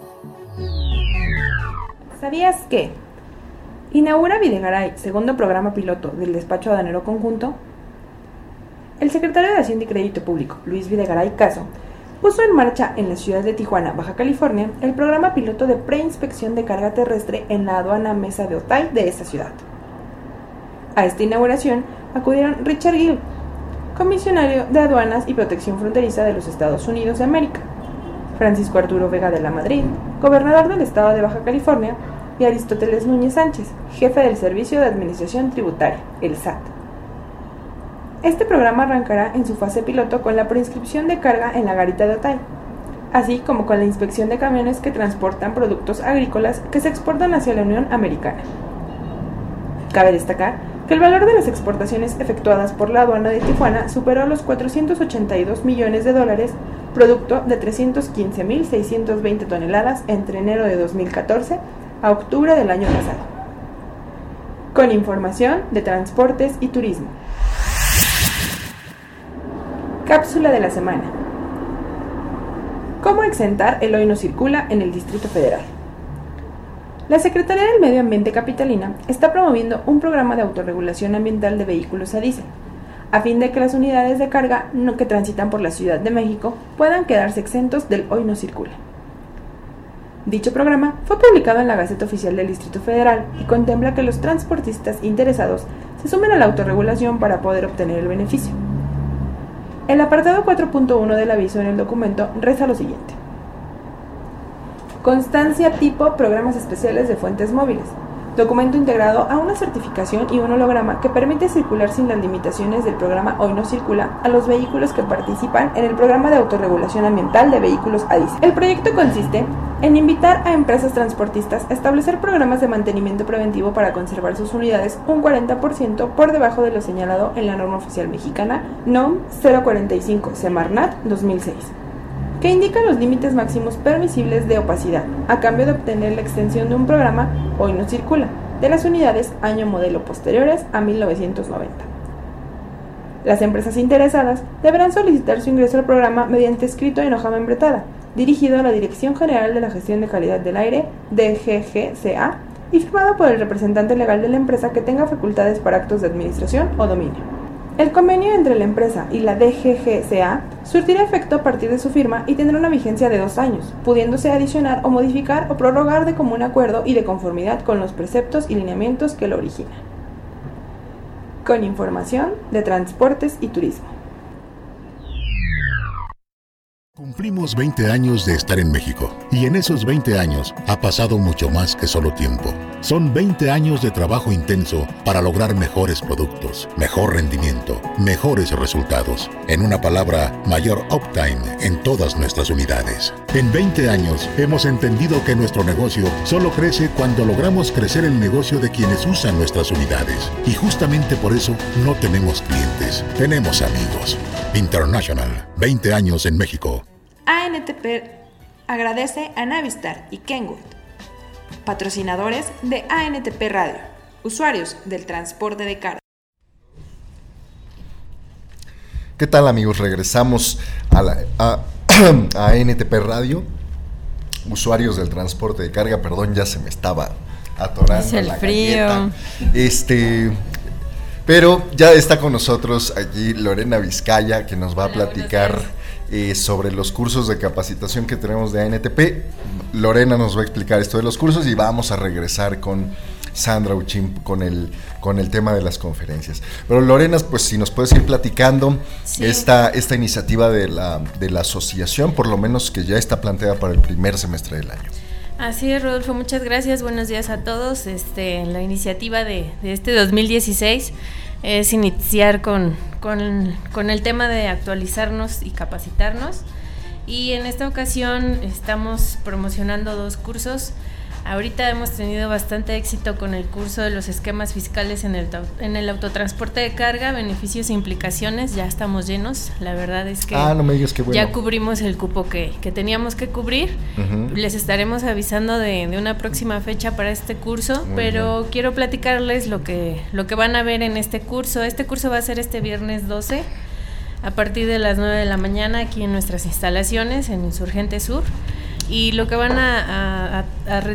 ¿Sabías que inaugura Videgaray, segundo programa piloto del despacho aduanero conjunto? El secretario de Hacienda y Crédito Público, Luis Videgaray Caso, puso en marcha en la ciudad de Tijuana, Baja California, el programa piloto de preinspección de carga terrestre en la aduana Mesa de Otay de esta ciudad. A esta inauguración acudieron Richard Gill, comisionario de Aduanas y Protección Fronteriza de los Estados Unidos de América, Francisco Arturo Vega de la Madrid, gobernador del estado de Baja California, y Aristóteles Núñez Sánchez, jefe del Servicio de Administración Tributaria, el SAT. Este programa arrancará en su fase piloto con la preinscripción de carga en la garita de Otay, así como con la inspección de camiones que transportan productos agrícolas que se exportan hacia la Unión Americana. Cabe destacar que el valor de las exportaciones efectuadas por la aduana de Tijuana superó los $482 millones, producto de 315.620 toneladas entre enero de 2014 a octubre del año pasado. Con información de Transportes y Turismo. Cápsula de la semana. ¿Cómo exentar el hoy no circula en el Distrito Federal? La Secretaría del Medio Ambiente capitalina está promoviendo un programa de autorregulación ambiental de vehículos a diésel, a fin de que las unidades de carga que transitan por la Ciudad de México puedan quedarse exentos del hoy no circula. Dicho programa fue publicado en la Gaceta Oficial del Distrito Federal y contempla que los transportistas interesados se sumen a la autorregulación para poder obtener el beneficio. El apartado 4.1 del aviso en el documento reza lo siguiente: constancia tipo programas especiales de fuentes móviles, documento integrado a una certificación y un holograma que permite circular sin las limitaciones del programa Hoy no circula a los vehículos que participan en el programa de autorregulación ambiental de vehículos a diésel. El proyecto consiste en invitar a empresas transportistas a establecer programas de mantenimiento preventivo para conservar sus unidades un 40% por debajo de lo señalado en la norma oficial mexicana NOM 045 Semarnat 2006, que indica los límites máximos permisibles de opacidad, a cambio de obtener la extensión de un programa Hoy no circula, de las unidades año modelo posteriores a 1990. Las empresas interesadas deberán solicitar su ingreso al programa mediante escrito en hoja membretada, dirigido a la Dirección General de la Gestión de Calidad del Aire, DGGCA, y firmado por el representante legal de la empresa que tenga facultades para actos de administración o dominio. El convenio entre la empresa y la DGGCA surtirá efecto a partir de su firma y tendrá una vigencia de 2 años, pudiéndose adicionar o modificar o prorrogar de común acuerdo y de conformidad con los preceptos y lineamientos que lo originan. Con información de Transportes y Turismo. Cumplimos 20 años de estar en México y en esos 20 años ha pasado mucho más que solo tiempo. Son 20 años de trabajo intenso para lograr mejores productos, mejor rendimiento, mejores resultados. En una palabra, mayor uptime en todas nuestras unidades. En 20 años hemos entendido que nuestro negocio solo crece cuando logramos crecer el negocio de quienes usan nuestras unidades. Y justamente por eso no tenemos clientes, tenemos amigos. International, 20 años en México. ANTP agradece a Navistar y Kenwood, patrocinadores de ANTP Radio, usuarios del transporte de carga. ¿Qué tal, amigos? Regresamos a ANTP Radio, usuarios del transporte de carga. Perdón, ya se me estaba atorando es el la frío. galleta. Pero ya está con nosotros aquí Lorena Vizcaya, que nos va a platicar sobre los cursos de capacitación que tenemos de ANTP. Lorena nos va a explicar esto de los cursos y vamos a regresar con Sandra Uchín con el tema de las conferencias. Pero Lorena, pues si nos puedes ir platicando esta iniciativa de la asociación, por lo menos que ya está planteada para el primer semestre del año. Así es, Rodolfo, muchas gracias, buenos días a todos. La iniciativa de este 2016 es iniciar con el tema de actualizarnos y capacitarnos, y en esta ocasión estamos promocionando 2 cursos. Ahorita hemos tenido bastante éxito con el curso de los esquemas fiscales en el autotransporte de carga, beneficios e implicaciones. Ya estamos llenos, la verdad es que no me digas qué bueno. Ya cubrimos el cupo que teníamos que cubrir. Uh-huh. Les estaremos avisando de una próxima fecha para este curso, pero quiero platicarles lo que van a ver en este curso. Este curso va a ser este viernes 12 a partir de las 9 de la mañana aquí en nuestras instalaciones en Insurgente Sur. Y lo que van a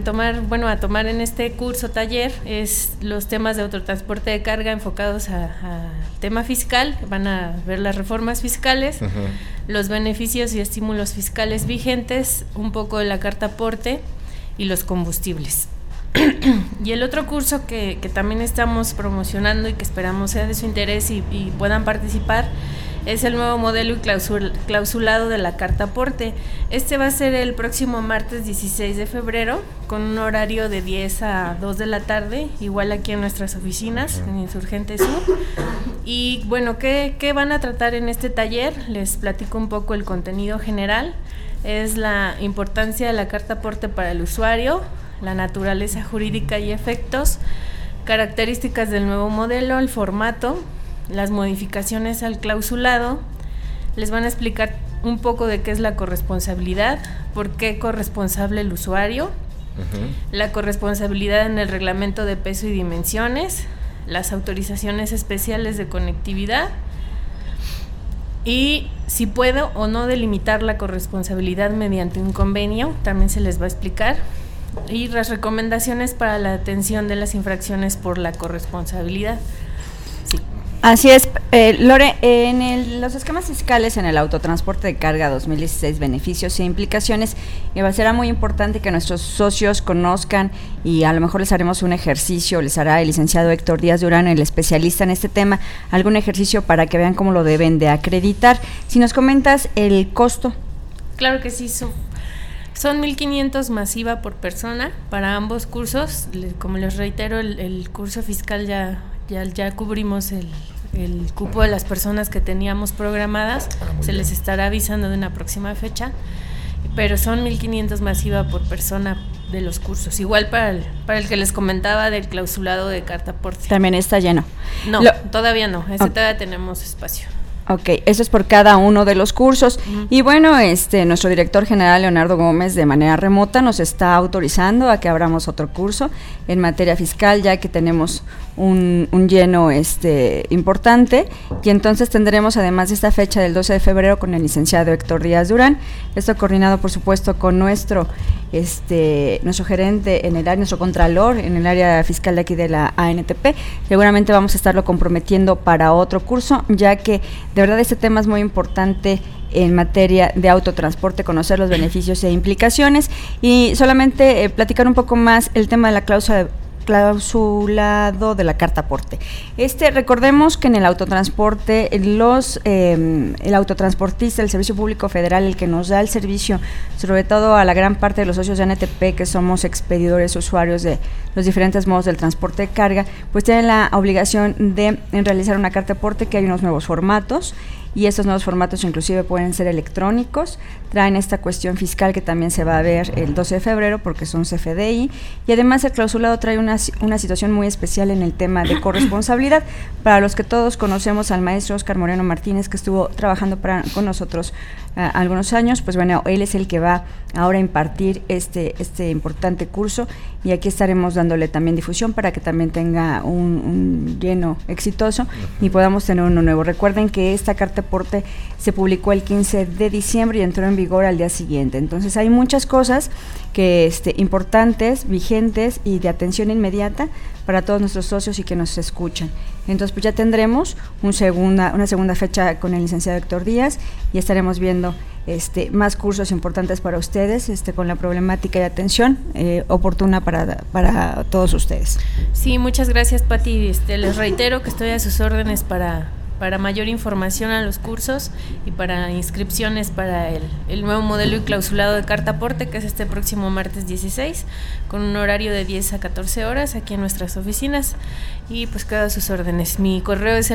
tomar en este curso taller es los temas de autotransporte de carga enfocados al tema fiscal. Van a ver las reformas fiscales, los beneficios y estímulos fiscales vigentes, un poco de la carta aporte y los combustibles. Y el otro curso que también estamos promocionando y que esperamos sea de su interés y puedan participar es el nuevo modelo y clausulado de la carta aporte. Este va a ser el próximo martes 16 de febrero con un horario de 10 a 2 de la tarde, igual aquí en nuestras oficinas en Insurgente Sur. Y bueno, ¿qué van a tratar en este taller? Les platico un poco el contenido general. Es la importancia de la carta aporte para el usuario, la naturaleza jurídica y efectos, características del nuevo modelo, el formato, las modificaciones al clausulado. Les van a explicar un poco de qué es la corresponsabilidad, por qué corresponsable el usuario, la corresponsabilidad en el reglamento de peso y dimensiones, las autorizaciones especiales de conectividad y si puede o no delimitar la corresponsabilidad mediante un convenio, también se les va a explicar, y las recomendaciones para la atención de las infracciones por la corresponsabilidad. Así es, Lore, los esquemas fiscales en el autotransporte de carga 2016, beneficios e implicaciones, será muy importante que nuestros socios conozcan, y a lo mejor les haremos un ejercicio, les hará el licenciado Héctor Díaz Durán, el especialista en este tema, algún ejercicio para que vean cómo lo deben de acreditar. Si nos comentas el costo. Claro que sí, son 1,500 masiva por persona para ambos cursos. Como les reitero, el curso fiscal ya cubrimos el cupo de las personas que teníamos programadas. Se les estará avisando de una próxima fecha, pero son 1,500 masiva por persona de los cursos. Igual para el que les comentaba del clausulado de carta aporte. También está lleno. No, todavía no, todavía tenemos espacio. Ok, eso es por cada uno de los cursos. Y bueno, nuestro director general Leonardo Gómez de manera remota nos está autorizando a que abramos otro curso en materia fiscal, ya que tenemos un lleno importante, y entonces tendremos además de esta fecha del 12 de febrero con el licenciado Héctor Díaz Durán, esto coordinado por supuesto con nuestro gerente en el área, nuestro contralor en el área fiscal de aquí de la ANTP. Seguramente vamos a estarlo comprometiendo para otro curso, ya que de verdad este tema es muy importante en materia de autotransporte, conocer los beneficios e implicaciones, y solamente platicar un poco más el tema de la clausulado de la carta aporte. Recordemos que en el autotransporte, el autotransportista, el Servicio Público Federal, el que nos da el servicio, sobre todo a la gran parte de los socios de ANTP, que somos expedidores, usuarios de los diferentes modos del transporte de carga, pues tienen la obligación de realizar una carta aporte, que hay unos nuevos formatos, y estos nuevos formatos inclusive pueden ser electrónicos, traen esta cuestión fiscal que también se va a ver el 12 de febrero porque son CFDI, y además el clausulado trae una situación muy especial en el tema de corresponsabilidad. Para los que todos conocemos al maestro Oscar Moreno Martínez, que estuvo trabajando con nosotros algunos años, pues bueno, él es el que va ahora a impartir este importante curso, y aquí estaremos dándole también difusión para que también tenga un lleno exitoso y podamos tener uno nuevo. Recuerden que esta carta aporte se publicó el 15 de diciembre y entró en vigor al día siguiente. Entonces hay muchas cosas que importantes, vigentes y de atención inmediata para todos nuestros socios y que nos escuchan. Entonces pues ya tendremos una segunda fecha con el licenciado Héctor Díaz, y estaremos viendo más cursos importantes para ustedes, con la problemática y atención oportuna para todos ustedes. Sí, muchas gracias, Pati. Les reitero que estoy a sus órdenes para mayor información a los cursos y para inscripciones para el nuevo modelo y clausulado de carta aporte, que es este próximo martes 16, con un horario de 10 a 14 horas aquí en nuestras oficinas, y pues quedo a sus órdenes. Mi correo es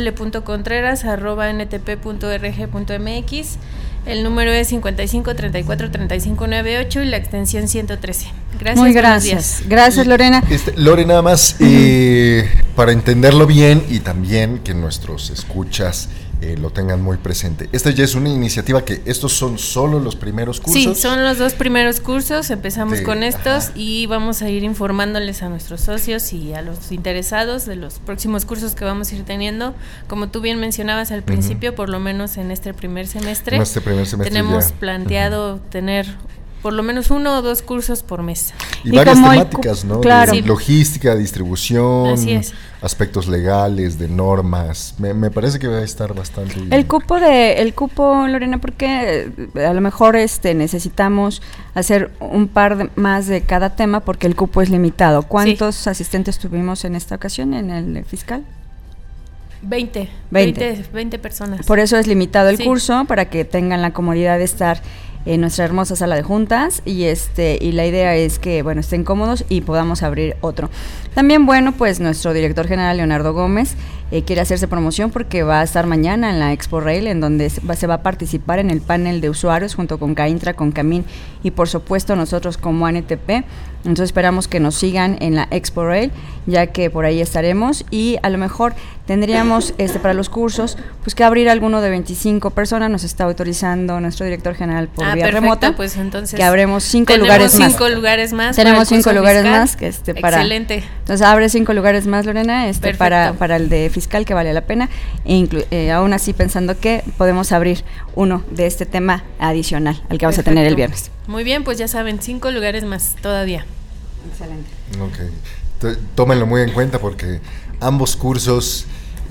l.contreras@ntp.rg.mx, el número es 5534-3598 y la extensión 113. Gracias. Muy gracias. Gracias, Lorena. Lore, nada más para entenderlo bien y también que nuestros escuchas lo tengan muy presente. Esta ya es una iniciativa que estos son solo los primeros cursos. Sí, son los 2 primeros cursos, empezamos con estos y vamos a ir informándoles a nuestros socios y a los interesados de los próximos cursos que vamos a ir teniendo. Como tú bien mencionabas al principio, por lo menos en este primer semestre, tenemos planteado tener por lo menos 1 o 2 cursos por mes. Y varias temáticas, ¿no? Claro. De logística, distribución, aspectos legales, de normas. Me parece que va a estar bastante bien. El cupo, Lorena, porque a lo mejor necesitamos hacer un par más de cada tema porque el cupo es limitado. ¿Cuántos asistentes tuvimos en esta ocasión en el fiscal? 20 personas. Por eso es limitado el curso, para que tengan la comodidad de estar en nuestra hermosa sala de juntas, y la idea es que estén cómodos y podamos abrir otro. También pues nuestro director general Leonardo Gómez quiere hacerse promoción porque va a estar mañana en la Expo Rail, en donde se va a participar en el panel de usuarios junto con CAINTRA, con CAMIN y por supuesto nosotros como ANTP. Entonces esperamos que nos sigan en la Expo Rail, ya que por ahí estaremos, y a lo mejor tendríamos para los cursos pues que abrir alguno de 25 personas. Nos está autorizando nuestro director general por vía remota, pues entonces que abremos 5 lugares más. Tenemos 5 lugares más que excelente. Entonces abre 5 lugares más, Lorena, para el de fiscal, que vale la pena, aún así pensando que podemos abrir uno de este tema adicional al que vamos a tener el viernes. Muy bien, pues ya saben, 5 lugares más todavía. Excelente. Ok, tómenlo muy en cuenta porque ambos cursos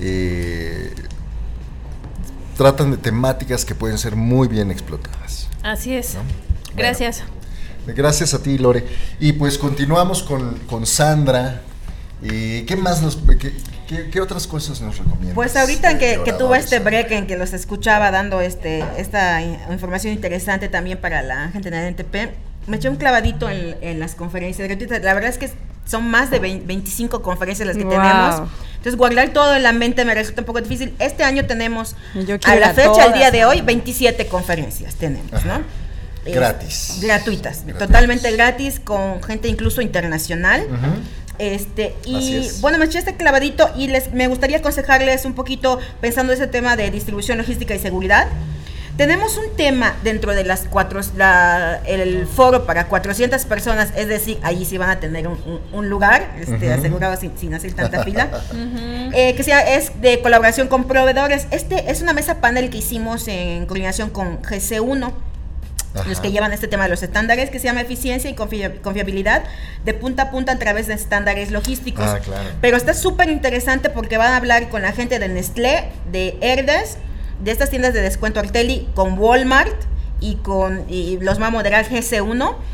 tratan de temáticas que pueden ser muy bien explotadas. Así es, ¿no? Gracias. Gracias a ti, Lore. Y pues continuamos con Sandra. ¿Qué más qué otras cosas nos recomiendas? Pues ahorita que tuvo este break en que los escuchaba dando esta información interesante también para la gente de ANTP, me eché un clavadito en las conferencias gratuitas. La verdad es que son más de 25 conferencias las que tenemos. Entonces guardar todo en la mente me resulta un poco difícil. Este año tenemos, a la fecha, al día de hoy, 27 conferencias tenemos, ¿no? Gratis. Gratuitas, totalmente gratis, con gente incluso internacional. Y bueno, me eché este clavadito y me gustaría aconsejarles un poquito pensando en ese tema de distribución, logística y seguridad. Tenemos un tema dentro de el foro para 400 personas, es decir, ahí sí van a tener un lugar asegurado sin hacer tanta fila, que es de colaboración con proveedores. Es una mesa panel que hicimos en coordinación con GC1, los que llevan este tema de los estándares, que se llama eficiencia y confiabilidad de punta a punta a través de estándares logísticos. Claro. Pero está súper interesante porque van a hablar con la gente de Nestlé, de Herdes, de estas tiendas de descuento Arteli, con Walmart y los va a moderar GC1,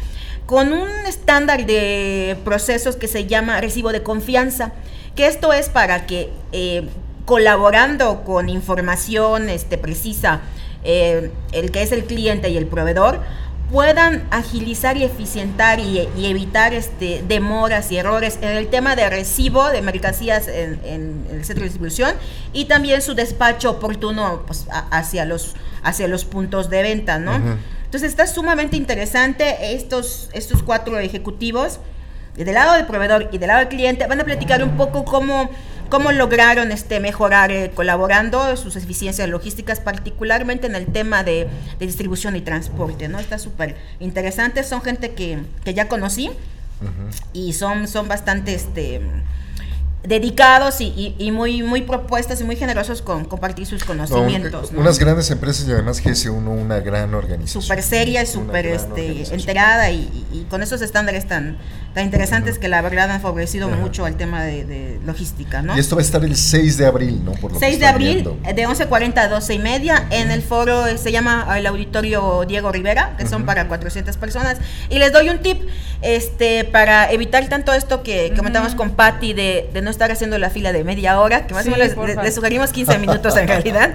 con un estándar de procesos que se llama recibo de confianza, que esto es para que colaborando con información precisa, el que es el cliente y el proveedor, puedan agilizar y eficientar y evitar demoras y errores en el tema de recibo de mercancías en el centro de distribución, y también su despacho oportuno, pues, hacia los puntos de venta, ¿no? Uh-huh. Entonces está sumamente interesante. Estos 4 ejecutivos, del lado del proveedor y del lado del cliente, van a platicar un poco cómo lograron mejorar colaborando sus eficiencias logísticas, particularmente en el tema de distribución y transporte, ¿no? Está súper interesante. Son gente que ya conocí, uh-huh, y son bastante dedicados y muy propuestas y muy generosos con compartir sus conocimientos, ¿no? Unas grandes empresas y además GS1, una gran organización. Súper seria y súper enterada y con esos estándares tan interesantes, uh-huh, que la verdad han favorecido, uh-huh, mucho al tema de logística, ¿no? Y esto va a estar el 6 de abril, ¿no? Por lo 6 de abril, de 11:40 a 12:30, en el foro, se llama el Auditorio Diego Rivera, que, uh-huh, son para 400 personas. Y les doy un tip, para evitar tanto esto que, uh-huh, comentamos con Patti, de no estar haciendo la fila de media hora, que más o menos les sugerimos 15 minutos en realidad.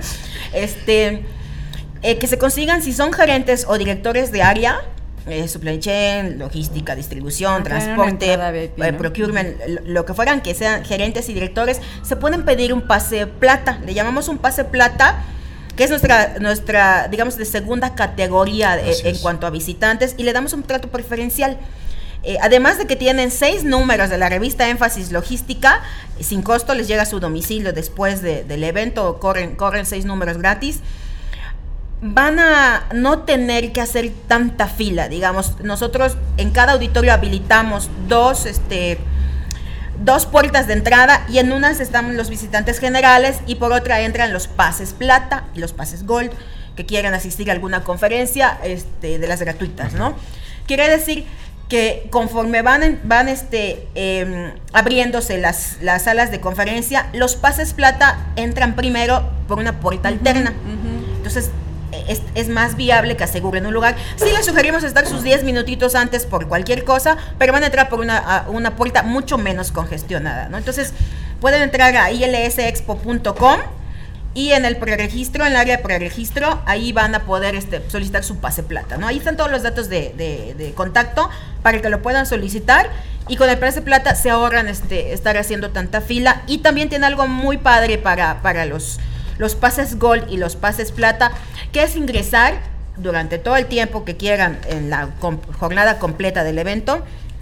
Que se consigan, si son gerentes o directores de área, supply chain, logística, distribución, transporte, VIP, ¿no? Procurement, lo que fueran, que sean gerentes y directores, se pueden pedir un pase plata. Le llamamos un pase plata, que es nuestra digamos, de segunda categoría en cuanto a visitantes, y le damos un trato preferencial. Además de que tienen 6 números de la revista Énfasis Logística, sin costo, les llega a su domicilio después del evento, corren 6 números gratis. Van a no tener que hacer tanta fila, digamos. Nosotros en cada auditorio habilitamos 2 puertas de entrada, y en unas están los visitantes generales y por otra entran los pases plata y los pases gold, que quieran asistir a alguna conferencia de las gratuitas, ¿no? Quiere decir que conforme van abriéndose las salas de conferencia, los pases plata entran primero por una puerta, uh-huh, alterna. Uh-huh. Entonces es más viable que aseguren un lugar. Sí les sugerimos estar sus 10 minutitos antes por cualquier cosa, pero van a entrar por una puerta mucho menos congestionada, ¿no? Entonces pueden entrar a ilsexpo.com, y en el preregistro, en el área de preregistro, ahí van a poder solicitar su pase plata, ¿no? Ahí están todos los datos de contacto para que lo puedan solicitar, y con el pase plata se ahorran estar haciendo tanta fila. Y también tiene algo muy padre para los pases gold y los pases plata, que es ingresar durante todo el tiempo que quieran en la jornada completa del evento,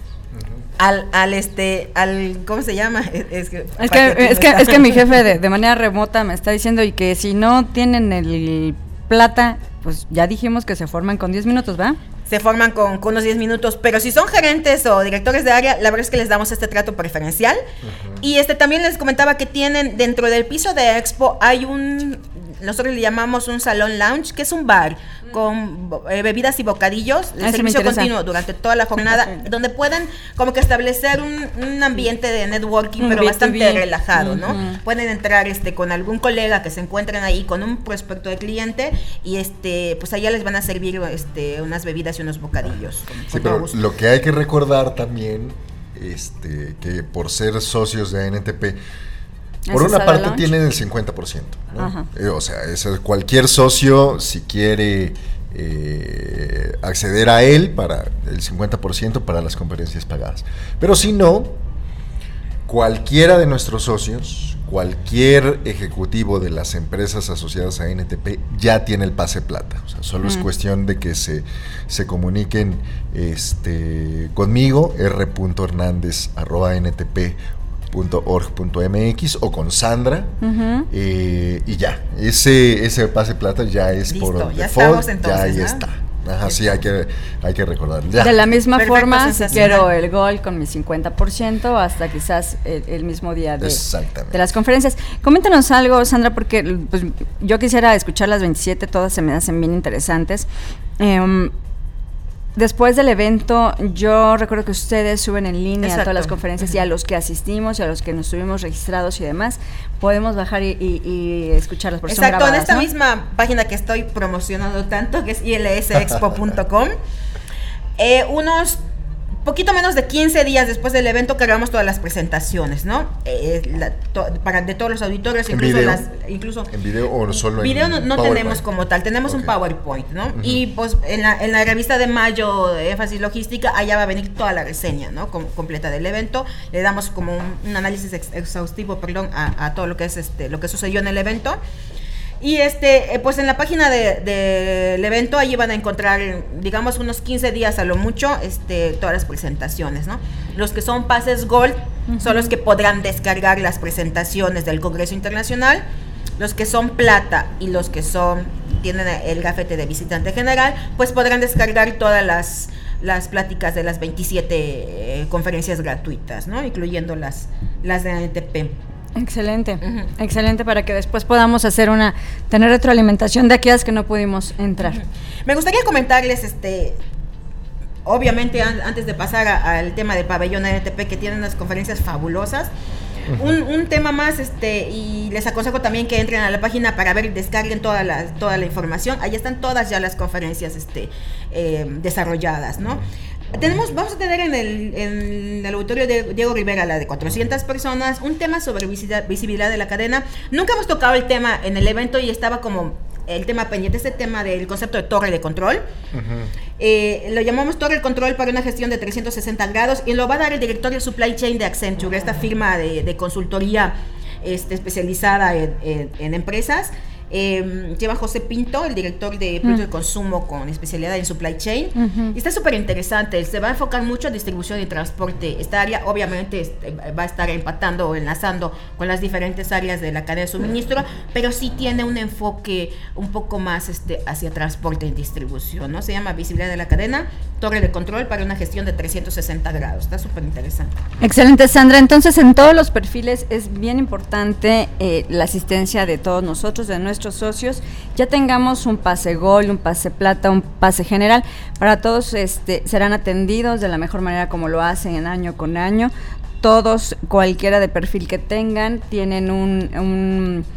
al ¿cómo se llama? Es que mi jefe de manera remota me está diciendo, y que si no tienen el plata, pues ya dijimos que se forman con 10 minutos, ¿va? Se forman con unos 10 minutos, pero si son gerentes o directores de área, la verdad es que les damos trato preferencial. Uh-huh. Y también les comentaba que tienen dentro del piso de Expo, hay nosotros le llamamos un salón lounge, que es un bar con bebidas y bocadillos de servicio continuo durante toda la jornada, donde pueden como que establecer un ambiente de networking, pero bastante relajado, uh-huh, ¿no? Pueden entrar con algún colega que se encuentren ahí con un prospecto de cliente, y pues allá les van a servir unas bebidas y unos bocadillos. Sí, pero lo que hay que recordar también, que por ser socios de ANTP, por una parte tienen el 50%, ¿no? O sea, cualquier socio, si quiere acceder a él, para el 50% para las conferencias pagadas. Pero si no, cualquiera de nuestros socios, cualquier ejecutivo de las empresas asociadas a ANTP ya tiene el pase plata. O sea, solo es cuestión de que se comuniquen conmigo, r.hernandez@ntp.org.mx, o con Sandra, uh-huh, y ya, ese pase plata ya es listo, por ya default, estamos entonces, ya ahí, ¿no? Está. Ajá, sí, hay que recordar. Ya. De la misma forma, si quiero el Gold con mi 50%, hasta quizás el mismo día de las conferencias. Coméntanos algo, Sandra, porque pues, yo quisiera escuchar las 27, todas se me hacen bien interesantes. Después del evento, yo recuerdo que ustedes suben en línea a todas las conferencias, y a los que asistimos y a los que nos estuvimos registrados y demás, podemos bajar y escucharlas, porque son grabadas, en esta, ¿no? misma página que estoy promocionando tanto, que es ilsexpo.com, unos poquito menos de 15 días después del evento cargamos todas las presentaciones, ¿no? De todos los auditorios, incluso ¿En video o solo video no tenemos como tal, tenemos un PowerPoint, ¿no? Y pues en la revista de mayo de Énfasis Logística, allá va a venir toda la reseña, ¿no? Completa del evento. Le damos como un análisis exhaustivo, a todo lo que es lo que sucedió en el evento. Y pues en la página del evento allí van a encontrar, digamos, unos 15 días a lo mucho, todas las presentaciones, ¿no? Los que son pases Gold son los que podrán descargar las presentaciones del Congreso Internacional. Los que son plata y los que tienen el gafete de visitante general, pues podrán descargar todas las pláticas de las 27 conferencias gratuitas, ¿no? Incluyendo las de ANTP. Excelente, excelente, para que después podamos tener retroalimentación de aquellas que no pudimos entrar. Me gustaría comentarles, obviamente antes de pasar al tema del pabellón ANTP, que tiene unas conferencias fabulosas, un tema más, y les aconsejo también que entren a la página para descarguen toda la información. Ahí están todas ya las conferencias desarrolladas, ¿no? Vamos a tener en el auditorio de Diego Rivera, la de 400 personas, un tema sobre visibilidad de la cadena. Nunca hemos tocado el tema en el evento y estaba como el tema pendiente, este tema del concepto de torre de control. Lo llamamos torre de control para una gestión de 360 grados y lo va a dar el director de Supply Chain de Accenture, esta firma de consultoría especializada en empresas. Lleva José Pinto, el director de productos de consumo con especialidad en supply chain, y está súper interesante. Se va a enfocar mucho en distribución y transporte. Esta área obviamente va a estar empatando o enlazando con las diferentes áreas de la cadena de suministro, pero sí tiene un enfoque un poco más hacia transporte y distribución, ¿no? Se llama visibilidad de la cadena, torre de control para una gestión de 360 grados. Está súper interesante. Excelente, Sandra. Entonces, en todos los perfiles es bien importante la asistencia de todos nosotros, de nuestros socios, ya tengamos un pase Gold, un pase Plata, un pase general, para todos serán atendidos de la mejor manera como lo hacen año con año. Todos, cualquiera de perfil que tengan, tienen un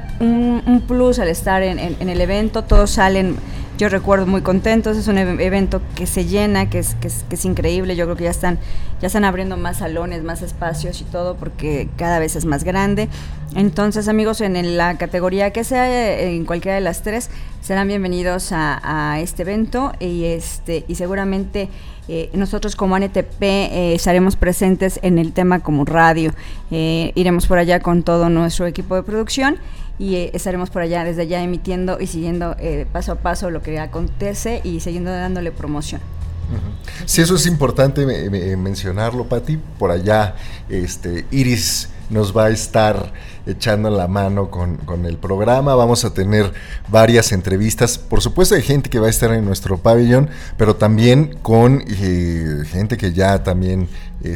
plus al estar en el evento. Todos salen, yo recuerdo, muy contentos. Es un evento que se llena, que es increíble. Yo creo que ya están abriendo más salones, más espacios y todo, porque cada vez es más grande. Entonces, amigos, en la categoría que sea, en cualquiera de las tres, serán bienvenidos a este evento y seguramente nosotros como ANTP estaremos presentes en el tema como radio. Iremos por allá con todo nuestro equipo de producción y estaremos por allá desde ya emitiendo y siguiendo paso a paso lo que acontece y siguiendo dándole promoción. Sí, eso es importante mencionarlo, Pati. Por allá Iris nos va a estar echando la mano con el programa. Vamos a tener varias entrevistas, por supuesto hay gente que va a estar en nuestro pabellón, pero también con gente que ya también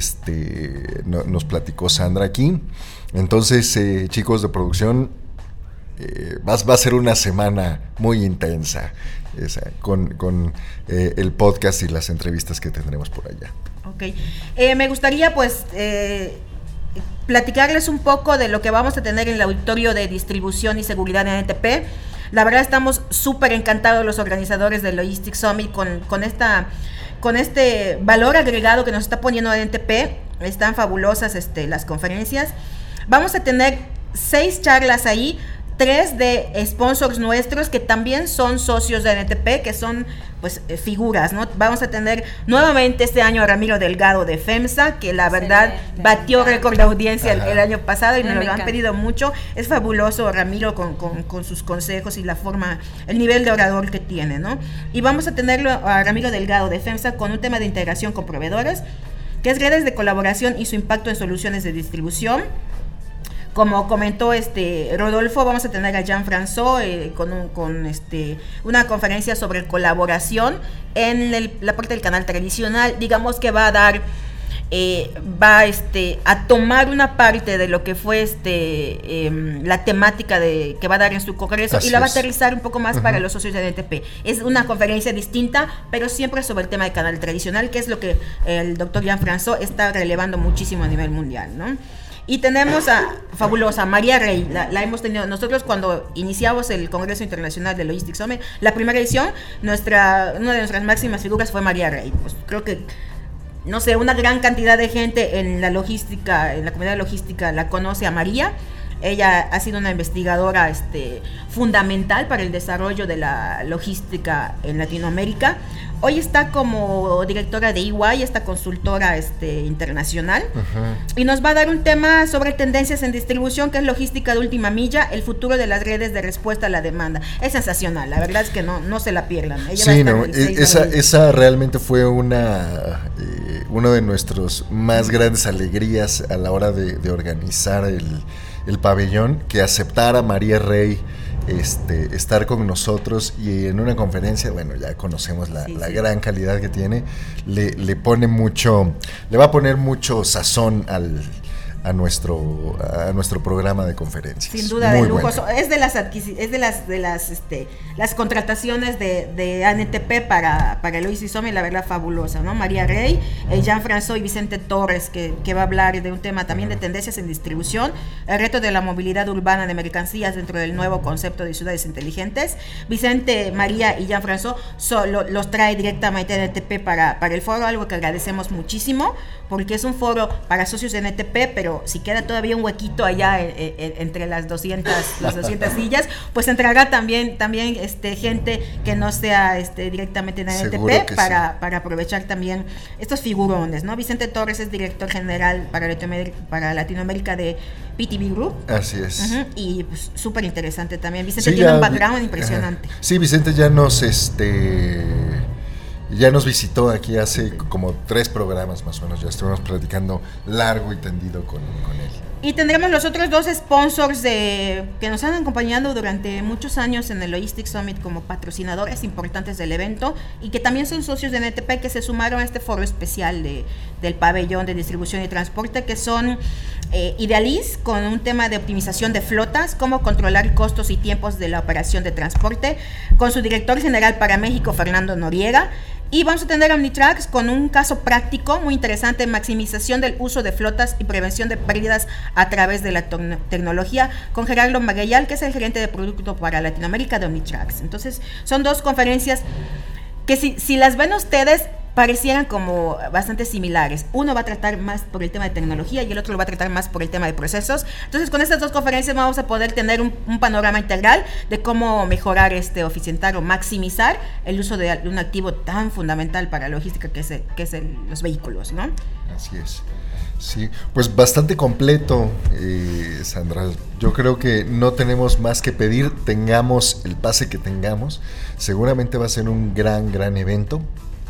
nos platicó Sandra aquí. Entonces, chicos de producción, va a ser una semana muy intensa con el podcast y las entrevistas que tendremos por allá. Ok, me gustaría pues platicarles un poco de lo que vamos a tener en el auditorio de distribución y seguridad de ANTP. La verdad estamos súper encantados los organizadores del Logistics Summit con este valor agregado que nos está poniendo ANTP. Están fabulosas las conferencias. Vamos a tener 6 charlas ahí, 3 de sponsors nuestros que también son socios de ANTP, que son pues figuras, ¿no? Vamos a tener nuevamente este año a Ramiro Delgado de FEMSA, que la verdad batió récord de audiencia el año pasado y nos lo han pedido mucho. Es fabuloso Ramiro con sus consejos y la forma, el nivel de orador que tiene, ¿no? Y vamos a tenerlo a Ramiro Delgado de FEMSA con un tema de integración con proveedores, que es redes de colaboración y su impacto en soluciones de distribución. Como comentó Rodolfo, vamos a tener a Jean-François con una conferencia sobre colaboración en la parte del canal tradicional. Digamos que va a dar, a tomar una parte de lo que fue la temática que va a dar en su congreso. Así y la va a aterrizar un poco más para los socios de ANTP. Es una conferencia distinta, pero siempre sobre el tema del canal tradicional, que es lo que el doctor Jean-François está relevando muchísimo a nivel mundial, ¿no? Y tenemos fabulosa María Rey, la hemos tenido nosotros cuando iniciamos el Congreso Internacional de Logistics Summit, la primera edición, una de nuestras máximas figuras fue María Rey. Pues creo que no sé, una gran cantidad de gente en la logística, en la comunidad logística la conoce a María. Ella ha sido una investigadora fundamental para el desarrollo de la logística en Latinoamérica. Hoy está como directora de EY, esta consultora internacional, y nos va a dar un tema sobre tendencias en distribución, que es logística de última milla, el futuro de las redes de respuesta a la demanda. Es sensacional, la verdad es que no se la pierdan. Ella sí, no, esa realmente fue uno de nuestros más grandes alegrías a la hora de organizar el pabellón, que aceptara María Rey estar con nosotros, y en una conferencia, bueno, ya conocemos la gran calidad que tiene, le va a poner mucho sazón a nuestro programa de conferencias. Sin duda, muy de lujoso. Bueno. Es de las contrataciones de ANTP para el Oasis Summit, la verdad fabulosa, ¿no? María Rey, Jean-François y Vicente Torres, que va a hablar de un tema también de tendencias en distribución, el reto de la movilidad urbana de mercancías dentro del nuevo concepto de ciudades inteligentes. Vicente, María y Jean-François los trae directamente de NTP para el foro, algo que agradecemos muchísimo, porque es un foro para socios de NTP, pero si queda todavía un huequito allá entre las 200 sillas, pues entrará también gente que no sea directamente en NTP para aprovechar también estos figurones, ¿no? Vicente Torres es director general para Latinoamérica de PTV Group. Así es. Y pues súper interesante también. Vicente tiene un background impresionante. Sí, Vicente ya nos visitó aquí hace como 3 programas más o menos, ya estuvimos platicando largo y tendido con él. Y tendremos los otros 2 sponsors que nos han acompañado durante muchos años en el Logistics Summit como patrocinadores importantes del evento, y que también son socios de NTP, que se sumaron a este foro especial del pabellón de distribución y transporte, que son Idealis, con un tema de optimización de flotas, cómo controlar costos y tiempos de la operación de transporte, con su director general para México, Fernando Noriega. Y vamos a tener a Omnitrax con un caso práctico muy interesante, maximización del uso de flotas y prevención de pérdidas a través de la tecnología, con Gerardo Maguellal, que es el gerente de producto para Latinoamérica de Omnitrax. Entonces, son 2 conferencias que si las ven ustedes, parecieran como bastante similares. Uno va a tratar más por el tema de tecnología y el otro lo va a tratar más por el tema de procesos. Entonces, con estas 2 conferencias vamos a poder tener un panorama integral de cómo mejorar, eficientar o maximizar el uso de un activo tan fundamental para la logística que es los vehículos, ¿no? Así es. Sí, pues bastante completo, Sandra. Yo creo que no tenemos más que pedir, tengamos el pase que tengamos. Seguramente va a ser un gran evento.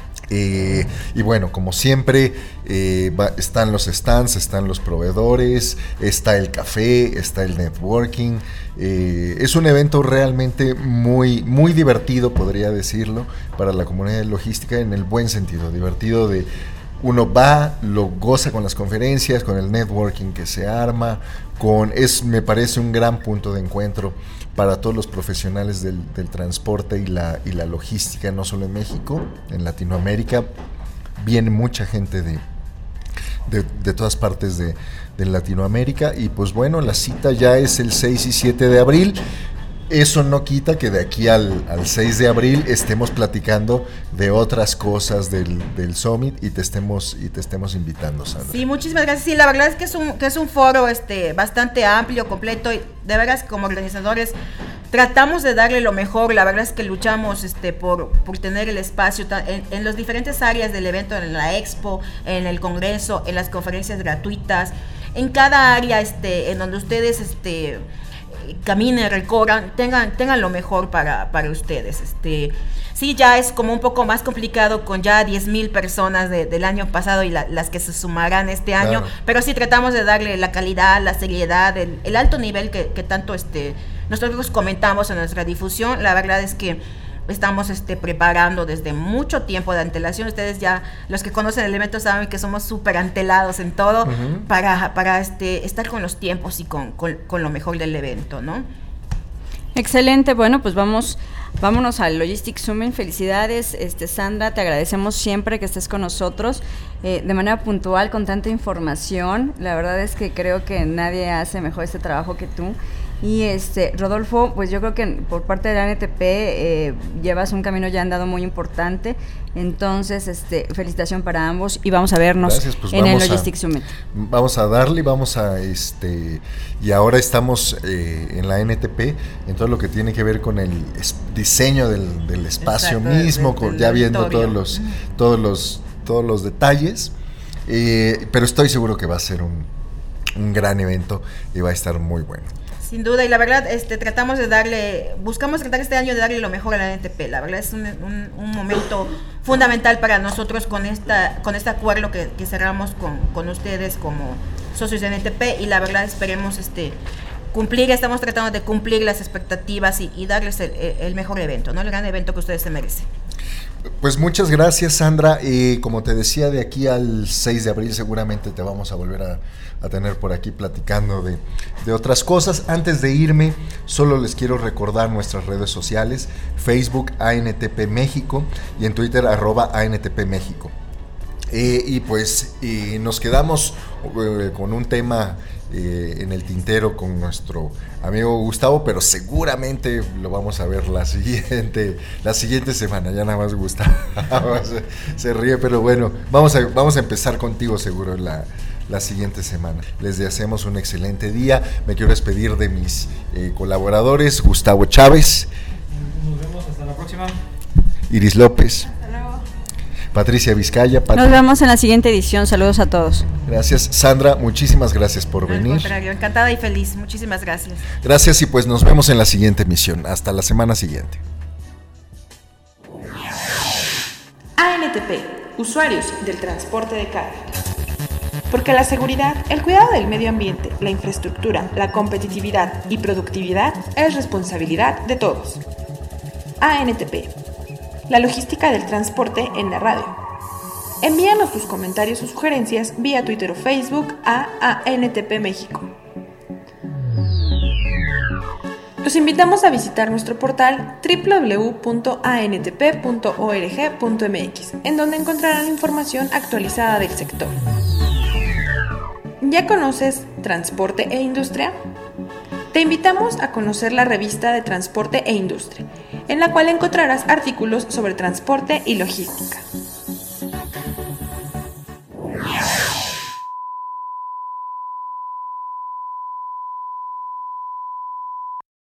Y bueno, como siempre, están los stands, están los proveedores, está el café, está el networking. Es un evento realmente muy divertido, podría decirlo, para la comunidad de logística, en el buen sentido, divertido de... Uno va, lo goza con las conferencias, con el networking que se arma, me parece un gran punto de encuentro para todos los profesionales del transporte y la logística, no solo en México, en Latinoamérica. Viene mucha gente de todas partes de Latinoamérica, y pues bueno, la cita ya es el 6 y 7 de abril. Eso no quita que de aquí al 6 de abril estemos platicando de otras cosas del Summit y te estemos invitando, Sandra. Sí, muchísimas gracias. Sí, la verdad es que es un foro bastante amplio, completo, y de veras como organizadores tratamos de darle lo mejor. La verdad es que luchamos por tener el espacio en las diferentes áreas del evento, en la expo, en el congreso, en las conferencias gratuitas, en cada área en donde ustedes caminen, recorran, tengan lo mejor para ustedes. Sí, ya es como un poco más complicado con ya 10,000 personas del año pasado y las que se sumarán este año, claro. Pero sí tratamos de darle la calidad, la seriedad, el alto nivel que tanto nosotros comentamos en nuestra difusión. La verdad es que estamos preparando desde mucho tiempo de antelación. Ustedes ya, los que conocen el evento, saben que somos súper antelados en todo, uh-huh, para estar con los tiempos y con lo mejor del evento, ¿no? Excelente. Bueno, pues vámonos al Logistics Summit. Felicidades, Sandra, te agradecemos siempre que estés con nosotros de manera puntual con tanta información. La verdad es que creo que nadie hace mejor este trabajo que tú. Y Rodolfo, pues yo creo que por parte de la ANTP llevas un camino ya andado muy importante. Entonces, felicitación para ambos y vamos a vernos en el Logistics Summit. Vamos a darle, y ahora estamos en la ANTP en todo lo que tiene que ver con el diseño del espacio. Exacto, mismo, ya viendo todos los detalles, pero estoy seguro que va a ser un gran evento y va a estar muy bueno. Sin duda, y la verdad, buscamos tratar este año de darle lo mejor a la ANTP. La verdad es un momento fundamental para nosotros con este acuerdo que cerramos con ustedes como socios de ANTP, y la verdad esperemos estamos tratando de cumplir las expectativas y darles el mejor evento, ¿no? El gran evento que ustedes se merecen. Pues muchas gracias, Sandra. Como te decía, de aquí al 6 de abril seguramente te vamos a volver a tener por aquí platicando de otras cosas. Antes de irme, solo les quiero recordar nuestras redes sociales: Facebook ANTP México y en Twitter @ANTP México. Nos quedamos con un tema en el tintero con nuestro amigo Gustavo, pero seguramente lo vamos a ver la siguiente semana. Ya nada más Gustavo se ríe, pero bueno, vamos a empezar contigo seguro la siguiente semana. Les deseamos un excelente día. Me quiero despedir de mis colaboradores: Gustavo Chávez. Nos vemos hasta la próxima. Iris López. Patricia Vizcaya. Nos vemos en la siguiente edición. Saludos a todos. Gracias, Sandra. Muchísimas gracias por venir. Al contrario, encantada y feliz. Muchísimas gracias. Gracias, y pues nos vemos en la siguiente emisión. Hasta la semana siguiente. ANTP, usuarios del transporte de carga. Porque la seguridad, el cuidado del medio ambiente, la infraestructura, la competitividad y productividad es responsabilidad de todos. ANTP, la logística del transporte en la radio. Envíanos tus comentarios o sugerencias vía Twitter o Facebook a ANTP México. Los invitamos a visitar nuestro portal www.antp.org.mx, en donde encontrarán información actualizada del sector. ¿Ya conoces Transporte e Industria? Te invitamos a conocer la revista de Transporte e Industria, en la cual encontrarás artículos sobre transporte y logística.